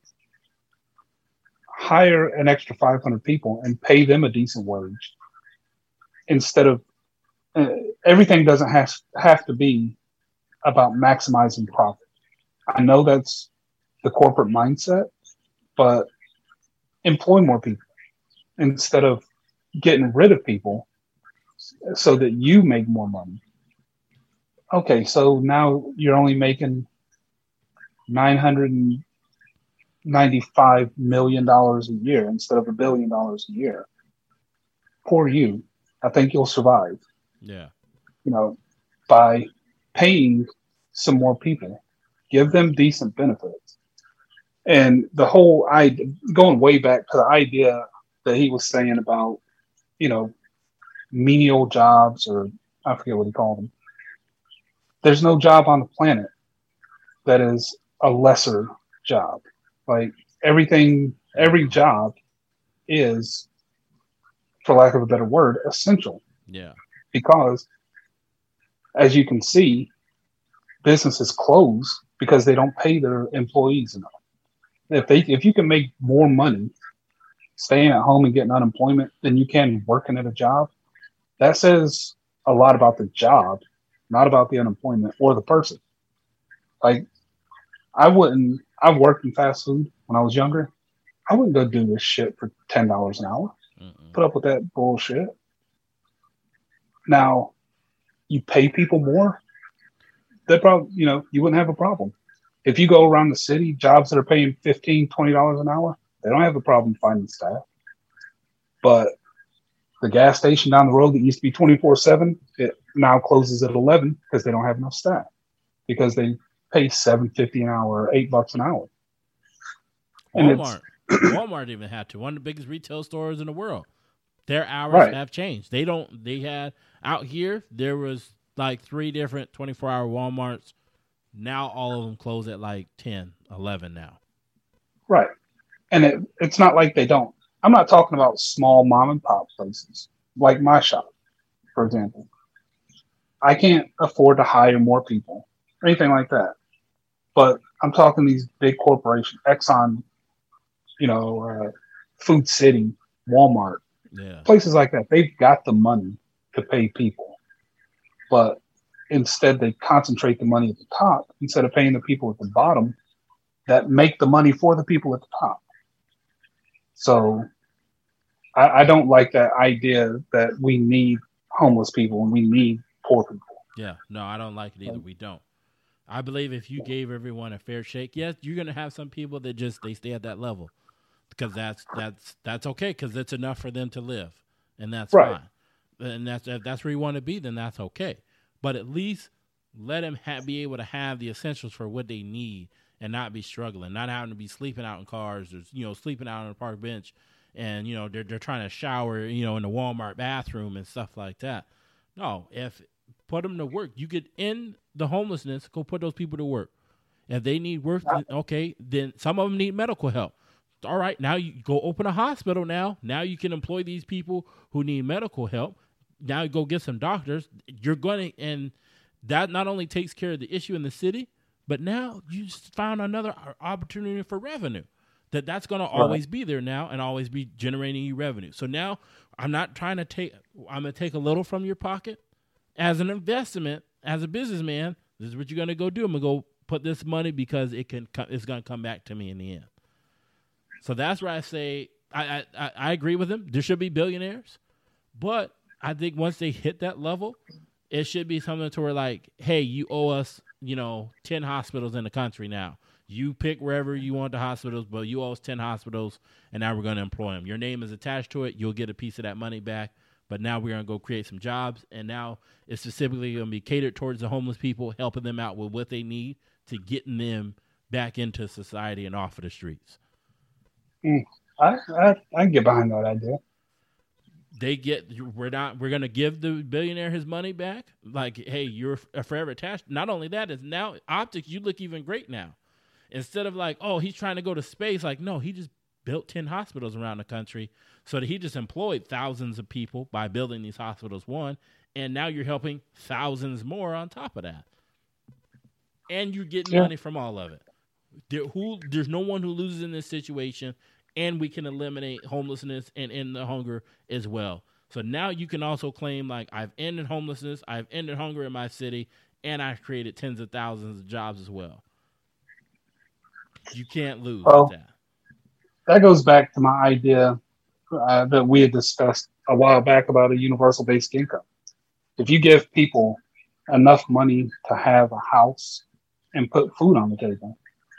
hire an extra 500 people and pay them a decent wage. Instead of everything doesn't have to be about maximizing profit. I know that's the corporate mindset, but employ more people instead of getting rid of people so that you make more money. Okay, so now you're only making $995 million a year instead of $1 billion a year. Poor you. I think you'll survive. Yeah. By paying some more people, give them decent benefits. And the whole idea, going way back to the idea that he was saying about, menial jobs, or I forget what he called them. There's no job on the planet that is a lesser job. Like every job is, for lack of a better word, essential. Yeah. Because as you can see, businesses close because they don't pay their employees enough. If you can make more money staying at home and getting unemployment than you can working at a job, that says a lot about the job, not about the unemployment or the person. Like, I've worked in fast food when I was younger. I wouldn't go do this shit for $10 an hour. Put up with that bullshit. Now, you pay people more, that probably, you wouldn't have a problem. If you go around the city, jobs that are paying $15, $20 an hour, they don't have a problem finding staff. But the gas station down the road that used to be 24/7, it now closes at 11 because they don't have enough staff because they pay $7.50 an hour or $8 an hour. Walmart even had to. One of the biggest retail stores in the world. Their hours have changed. They had out here, there was like 3 different 24-hour Walmarts. Now all of them close at like 10, 11 now. Right. And it's not like they don't. I'm not talking about small mom and pop places like my shop, for example. I can't afford to hire more people or anything like that. But I'm talking these big corporations, Exxon, Food City, Walmart, places like that. They've got the money to pay people. But instead, they concentrate the money at the top instead of paying the people at the bottom that make the money for the people at the top. So I don't like that idea that we need homeless people and we need poor people. Yeah, no, I don't like it either. We don't. I believe if you gave everyone a fair shake, yes, you're going to have some people that they stay at that level because that's okay because it's enough for them to live, and that's fine. And if that's where you want to be, then that's okay. But at least let them be able to have the essentials for what they need and not be struggling, not having to be sleeping out in cars or, sleeping out on a park bench and, they're trying to shower, in the Walmart bathroom and stuff like that. No, put them to work. You could end the homelessness, go put those people to work. If they need work, okay, then some of them need medical help. All right, now you go open a hospital now. Now you can employ these people who need medical help. Now you go get some doctors. And that not only takes care of the issue in the city, but now you just found another opportunity for revenue. That's going to always be there now and always be generating you revenue. So now I'm going to take a little from your pocket as an investment, as a businessman. This is what you're going to go do. I'm going to go put this money because it's going to come back to me in the end. So that's where I say I agree with him. There should be billionaires, but I think once they hit that level, it should be something to where like, hey, you owe us, 10 hospitals in the country now. You pick wherever you want the hospitals, but you owe us 10 hospitals, and now we're going to employ them. Your name is attached to it. You'll get a piece of that money back, but now we're going to go create some jobs, and now it's specifically going to be catered towards the homeless people, helping them out with what they need to getting them back into society and off of the streets. I get behind that idea. We're going to give the billionaire his money back. Like, hey, you're forever attached. Not only that, is now optics, you look even great now. Instead of like, oh, he's trying to go to space. Like, no, he just built 10 hospitals around the country so that he just employed thousands of people by building these hospitals, one. And now you're helping thousands more on top of that. And you're getting money from all of it. There's no one who loses in this situation. And we can eliminate homelessness and end the hunger as well. So now you can also claim, like, I've ended homelessness, I've ended hunger in my city, and I've created tens of thousands of jobs as well. You can't lose with that. That goes back to my idea that we had discussed a while back about a universal basic income. If you give people enough money to have a house and put food on the table,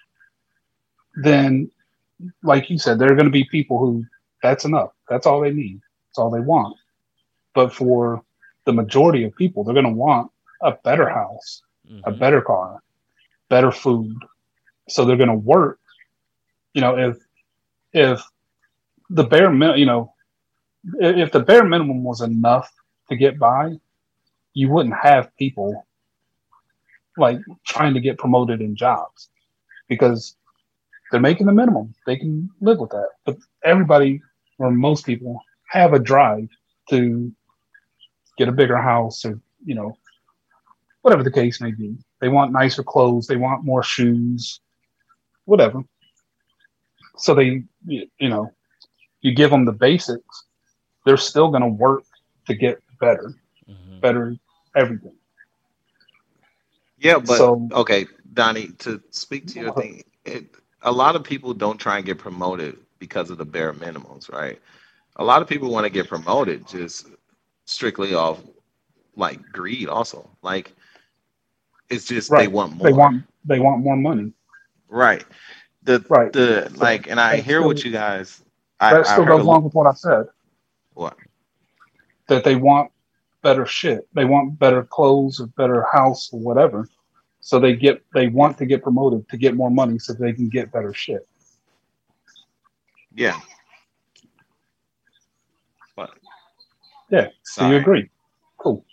then, like you said, there are going to be people who that's enough. That's all they need. That's all they want. But for the majority of people, they're going to want a better house, a better car, better food. So they're going to work. You know, if the bare minimum, if the bare minimum was enough to get by, you wouldn't have people like trying to get promoted in jobs because they're making the minimum. They can live with that. But everybody, or most people, have a drive to get a bigger house or, whatever the case may be. They want nicer clothes. They want more shoes, whatever. So you give them the basics. They're still going to work to get better, better everything. Yeah, but okay, Donnie, to speak to your thing, a lot of people don't try and get promoted because of the bare minimums, right? A lot of people want to get promoted just strictly off like greed also. Like it's just they want more. They want more money. Right. And I hear what you guys that still goes along with what I said. What? That they want better shit. They want better clothes or better house or whatever. So they want to get promoted to get more money so they can get better shit. Yeah. But yeah. So you agree. Cool.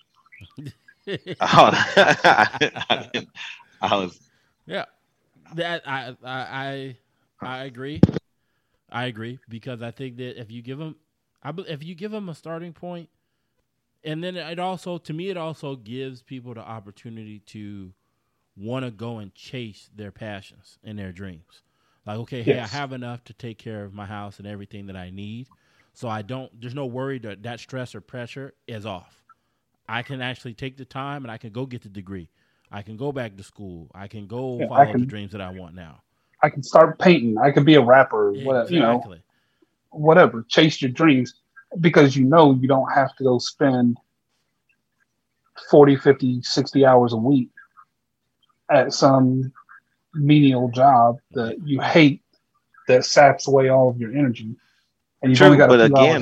I was. Yeah. That I agree. I agree because I think that if you give them a starting point, and then it also gives people the opportunity to want to go and chase their passions and their dreams. Like, okay, hey, I have enough to take care of my house and everything that I need. So there's no worry that stress or pressure is off. I can actually take the time and I can go get the degree. I can go back to school. I can go follow the dreams that I want now. I can start painting. I can be a rapper. Exactly. Whatever. Chase your dreams because you don't have to go spend 40, 50, 60 hours a week at some menial job that you hate that saps away all of your energy. And you've only got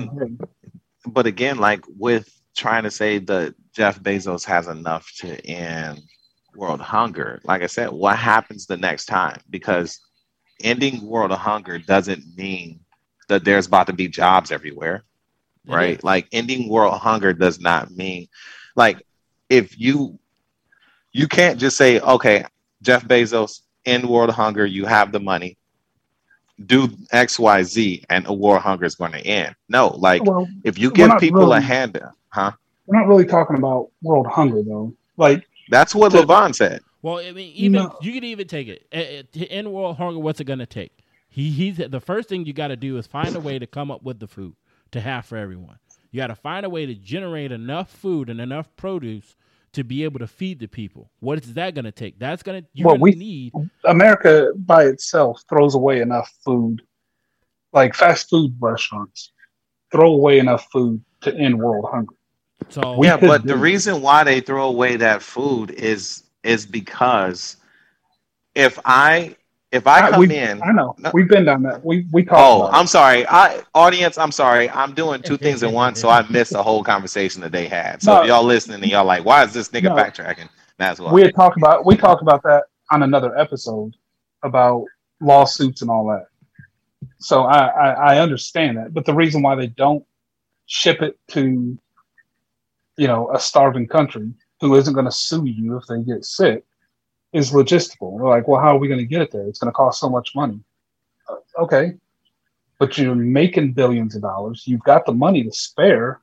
but again, like with trying to say that Jeff Bezos has enough to end world hunger, like I said, what happens the next time? Because ending world hunger doesn't mean that there's about to be jobs everywhere, right? Like ending world hunger does not mean like if you can't just say, okay, Jeff Bezos, end world hunger, you have the money, do X, Y, Z, and a world hunger is going to end. No, like if you give people a hand, We're not really talking about world hunger though. Like that's what Levon said. Well, I mean, you can even take it to end world hunger. What's it going to take? He's the first thing you got to do is find a way to come up with the food to have for everyone. You got to find a way to generate enough food and enough produce to be able to feed the people. What is that going to take? That's going to need. America by itself throws away enough food, like fast food restaurants throw away enough food to end world hunger. So but the reason why they throw away that food is because if I come in, I know we've been down that. We talked. Oh, I'm sorry, audience. I'm sorry. I'm doing two things at once, so I missed the whole conversation that they had. So if y'all listening and y'all like, why is this nigga backtracking? That's why we talked about that on another episode about lawsuits and all that. So I understand that, but the reason why they don't ship it to, a starving country who isn't going to sue you if they get sick is logistical. They're like, well, how are we going to get it there? It's going to cost so much money. Okay, but you're making billions of dollars. You've got the money to spare.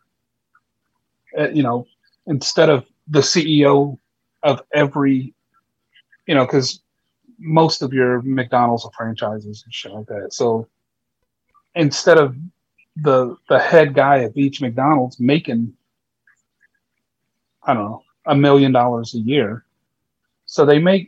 Instead of the CEO of every, because most of your McDonald's are franchises and shit like that. So instead of the head guy of each McDonald's making, I don't know, $1 million a year, so they make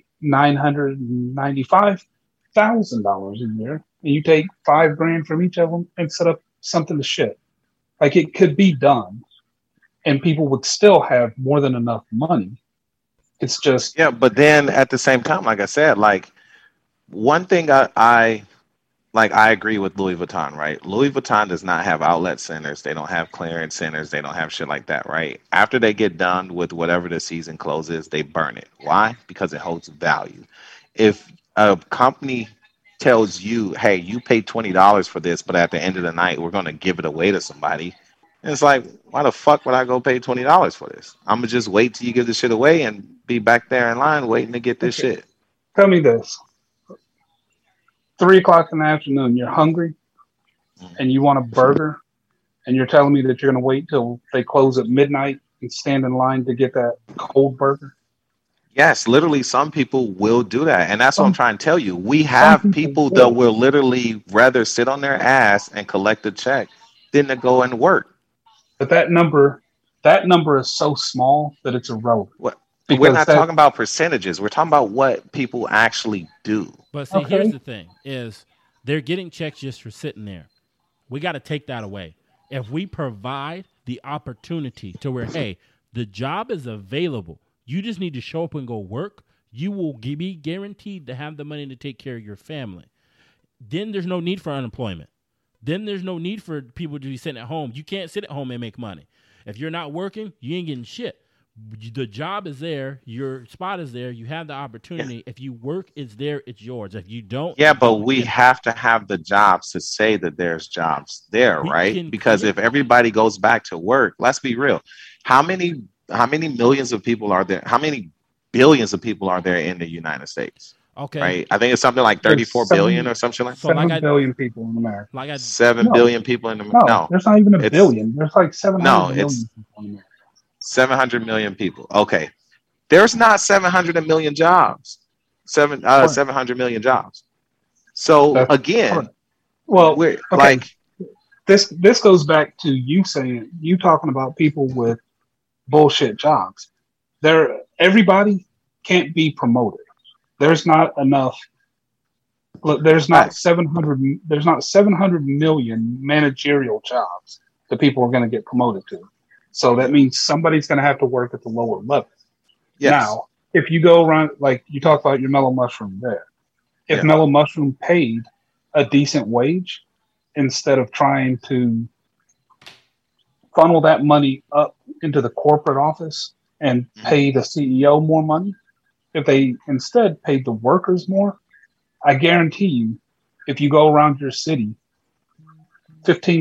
$995,000 a year, and you take $5,000 from each of them and set up something to ship. Like, it could be done, and people would still have more than enough money. It's just but then at the same time, like I said, like one thing I agree with Louis Vuitton, right? Louis Vuitton does not have outlet centers. They don't have clearance centers. They don't have shit like that, right? After they get done with whatever the season closes, they burn it. Why? Because it holds value. If a company tells you, hey, you paid $20 for this, but at the end of the night, we're going to give it away to somebody, and it's like, why the fuck would I go pay $20 for this? I'm going to just wait till you give this shit away and be back there in line waiting to get this shit. Tell me this. 3:00 in the afternoon, you're hungry and you want a burger, and you're telling me that you're going to wait till they close at midnight and stand in line to get that cold burger? Yes, literally some people will do that. And that's what I'm trying to tell you. We have people that will literally rather sit on their ass and collect a check than to go and work. But that number is so small that it's irrelevant. We're not talking about percentages. We're talking about what people actually do. But see, here's the thing, is they're getting checks just for sitting there. We got to take that away. If we provide the opportunity to where, hey, the job is available, you just need to show up and go work, you will be guaranteed to have the money to take care of your family. Then there's no need for unemployment. Then there's no need for people to be sitting at home. You can't sit at home and make money. If you're not working, you ain't getting shit. The job is there. Your spot is there. You have the opportunity. Yeah. If you work, it's there. It's yours. If you don't. Yeah, but we have to have the jobs to say that there's jobs there, right? Because if everybody goes back to work, let's be real. How many millions of people are there? How many billions of people are there in the United States? Okay. Right. I think it's something like 34 billion or something like that. 7 billion people in America. 7 billion people in America. No, there's not even a billion. There's like 700 million people in America. 700 million people. Okay. There's not 700 million jobs. 700 million jobs. So that's again, well, we're like this goes back to you talking about people with bullshit jobs. Everybody can't be promoted. There's not enough. Look, there's not 700 million managerial jobs that people are going to get promoted to. So that means somebody's going to have to work at the lower level. Yes. Now, if you go around, like you talk about your Mellow Mushroom there, if Mellow Mushroom paid a decent wage instead of trying to funnel that money up into the corporate office and pay the CEO more money, if they instead paid the workers more, I guarantee you, if you go around your city, $15,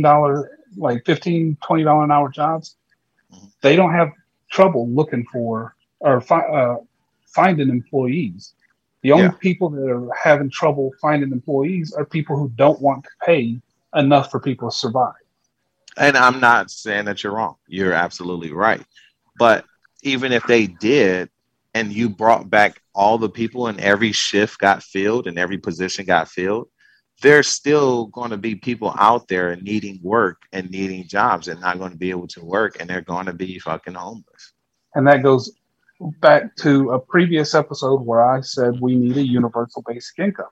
$20 an hour jobs, they don't have trouble looking for or finding employees. The only people that are having trouble finding employees are people who don't want to pay enough for people to survive. And I'm not saying that you're wrong. You're absolutely right. But even if they did, and you brought back all the people and every shift got filled and every position got filled, there's still going to be people out there needing work and needing jobs and not going to be able to work, and they're going to be fucking homeless. And that goes back to a previous episode where I said we need a universal basic income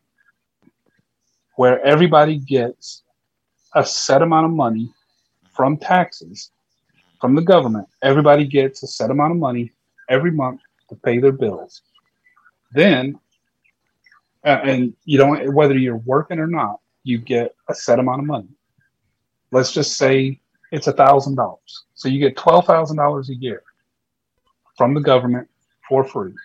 where everybody gets a set amount of money from taxes from the government. Everybody gets a set amount of money every month to pay their bills. Then, and you don't, whether you're working or not, you get a set amount of money. Let's just say it's $1,000. So you get $12,000 a year from the government for free.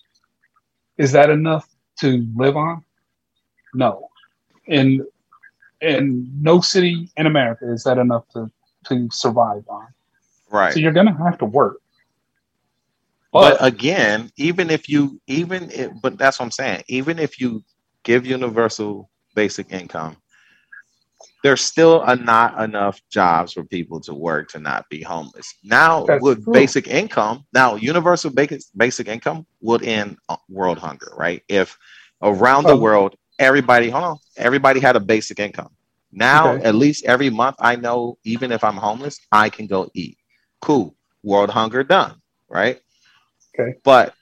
Is that enough to live on? No. And and no city in America is that enough to survive on. Right. So you're going to have to work. But again, but that's what I'm saying. Even if you give universal basic income, there's still not enough jobs for people to work to not be homeless. Now, with basic income, universal basic income would end world hunger, right? If around the world, everybody had a basic income. Now, at least every month, I know even if I'm homeless, I can go eat. Cool. World hunger done, right? Okay. But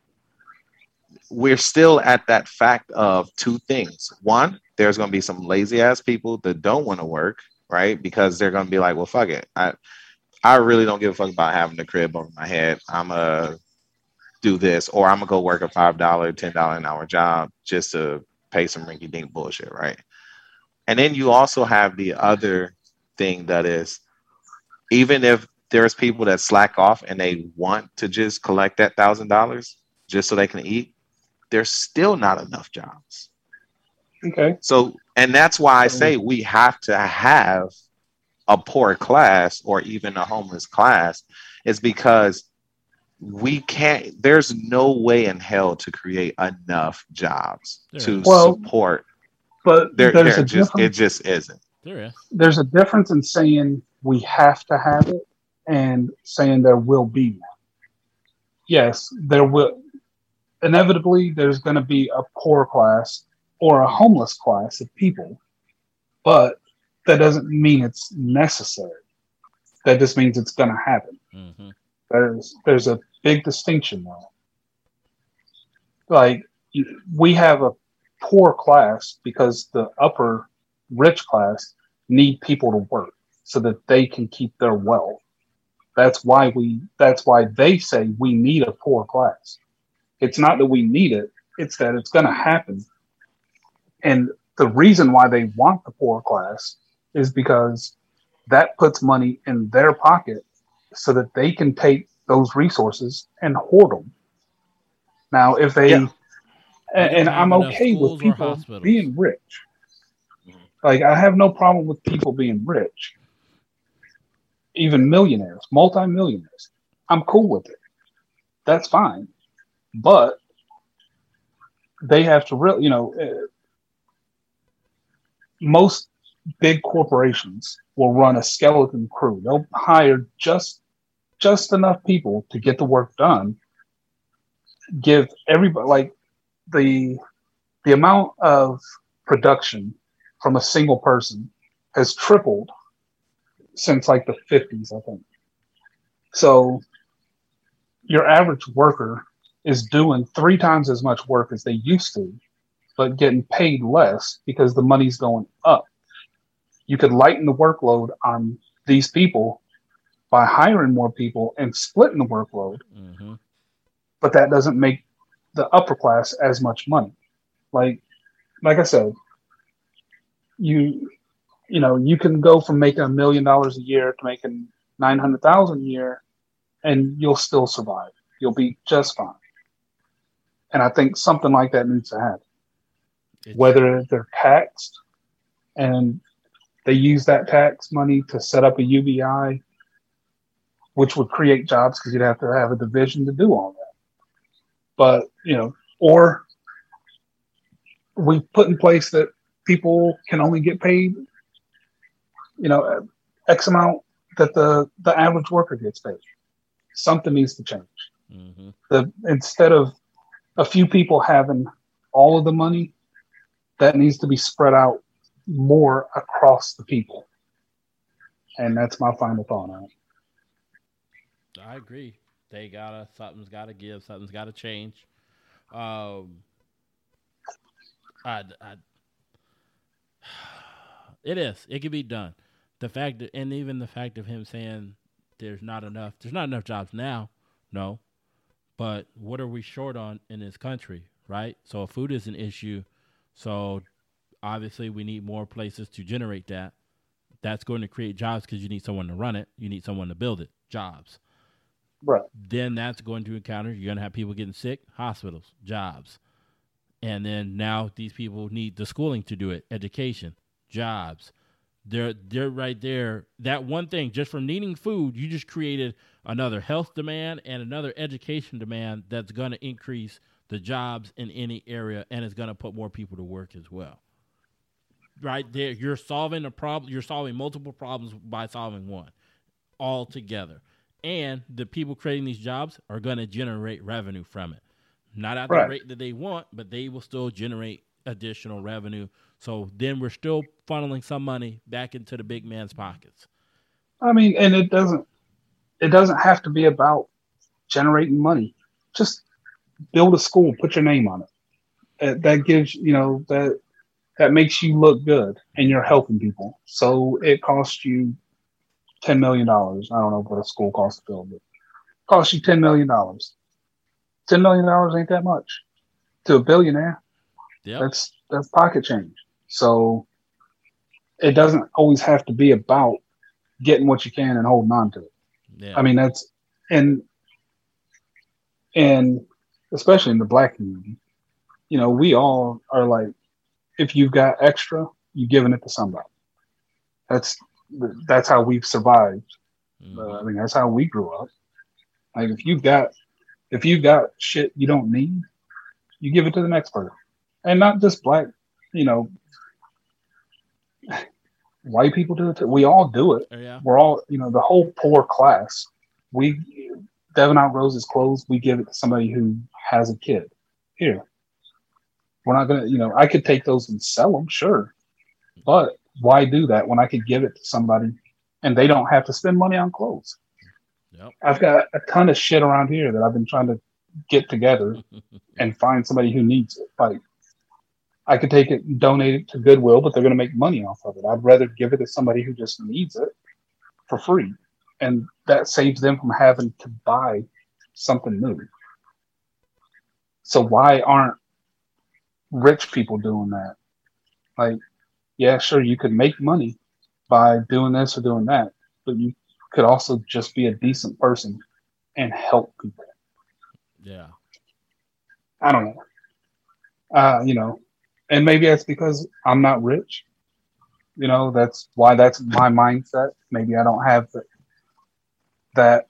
we're still at that fact of two things. One, there's going to be some lazy ass people that don't want to work, right? Because they're going to be like, well, fuck it. I really don't give a fuck about having a crib over my head. I'm going to do this, or I'm going to go work a $5, $10 an hour job just to pay some rinky dink bullshit, right? And then you also have the other thing that is, even if there's people that slack off and they want to just collect that $1,000 just so they can eat, there's still not enough jobs. Okay. So, and that's why I say we have to have a poor class or even a homeless class, is because there's no way in hell to create enough jobs to support. But it just isn't. There's a difference in saying we have to have it and saying there will be one. Yes, there will. Inevitably, there's going to be a poor class or a homeless class of people, but that doesn't mean it's necessary. That just means it's going to happen. Mm-hmm. There's a big distinction though. Like, we have a poor class because the upper rich class need people to work so that they can keep their wealth. That's why they say we need a poor class. It's not that we need it, it's that it's going to happen. And the reason why they want the poor class is because that puts money in their pocket so that they can take those resources and hoard them. Now, if they, and I'm okay with people being rich. Like, I have no problem with people being rich. Even millionaires, multimillionaires. I'm cool with it. That's fine. But they have to really, most big corporations will run a skeleton crew. They'll hire just enough people to get the work done. Give everybody, like, the amount of production from a single person has tripled since like the 50s, I think. So your average worker is doing 3 times as much work as they used to, but getting paid less because the money's going up. You could lighten the workload on these people by hiring more people and splitting the workload. Mm-hmm. But that doesn't make the upper class as much money. Like I said, you can go from making $1 million a year to making $900,000 a year, and you'll still survive. You'll be just fine. And I think something like that needs to happen. Whether they're taxed and they use that tax money to set up a UBI, which would create jobs because you'd have to have a division to do all that. But, or we put in place that people can only get paid, X amount that the average worker gets paid. Something needs to change. Mm-hmm. Instead of a few people having all of the money, that needs to be spread out more across the people. And that's my final thought on it. I agree. Something's gotta give, something's gotta change. It can be done. Even the fact of him saying there's not enough jobs now, no. But what are we short on in this country, right? So food is an issue. So obviously we need more places to generate that. That's going to create jobs because you need someone to run it. You need someone to build it. Jobs. Right. Then that's going to encounter, you're going to have people getting sick, hospitals, jobs. And then now these people need the schooling to do it, education, jobs. They're right there. That one thing, just from needing food, you just created another health demand and another education demand that's going to increase the jobs in any area, and it's going to put more people to work as well. Right there, you're solving a problem. You're solving multiple problems by solving one all together. And the people creating these jobs are going to generate revenue from it. Not at the rate that they want, but they will still generate additional revenue. So then we're still funneling some money back into the big man's pockets. I mean, and it doesn't have to be about generating money. Just build a school, put your name on it. That gives, that makes you look good, and you're helping people. So it costs you $10 million. I don't know what a school costs to build, but it costs you $10 million. $10 million ain't that much to a billionaire. Yep. That's pocket change. So it doesn't always have to be about getting what you can and holding on to it. Yeah. I mean, that's and especially in the Black community, we all are like, if you've got extra, you're giving it to somebody. That's how we've survived. I mean, that's how we grew up. Like if you've got shit you don't need, you give it to the next person. And not just Black, white people do it too. We all do it. Yeah. We're all, the whole poor class. Devin Out Rose's clothes, we give it to somebody who has a kid. Here. We're not going to, I could take those and sell them, sure. But why do that when I could give it to somebody and they don't have to spend money on clothes? Yep. I've got a ton of shit around here that I've been trying to get together and find somebody who needs it. Like, I could take it and donate it to Goodwill, but they're going to make money off of it. I'd rather give it to somebody who just needs it for free. And that saves them from having to buy something new. So why aren't rich people doing that? Like, yeah, sure, you could make money by doing this or doing that, but you could also just be a decent person and help people. Yeah. I don't know. And maybe that's because I'm not rich. That's why that's my mindset. Maybe I don't have that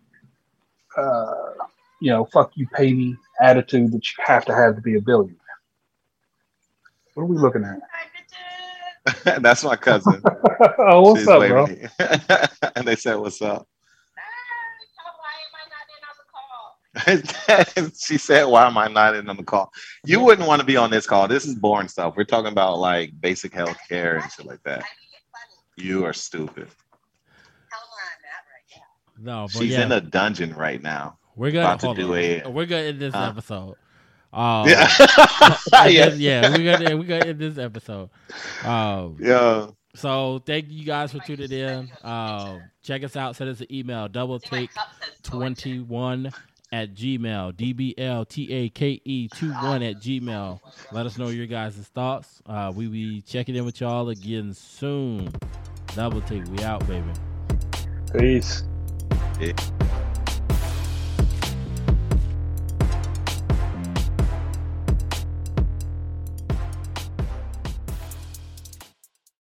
fuck you, pay me attitude that you have to be a billionaire. What are we looking at? That's my cousin. Oh, what's up, bro? And they said, "What's up?" She said, "Why am I not in on the call?" You wouldn't want to be on this call. This is boring stuff. We're talking about like basic health care and shit like that. You are stupid. No, but she's in a dungeon right now. We're gonna end this episode. Yeah, we're gonna end this episode. Yeah. So thank you guys for tuning in. Check us out. Send us an email. doubletake21@gmail. DBLTAKE21@gmail. Let us know your guys' thoughts. We be checking in with y'all again soon. Double Take, we out, baby. Peace. Yeah.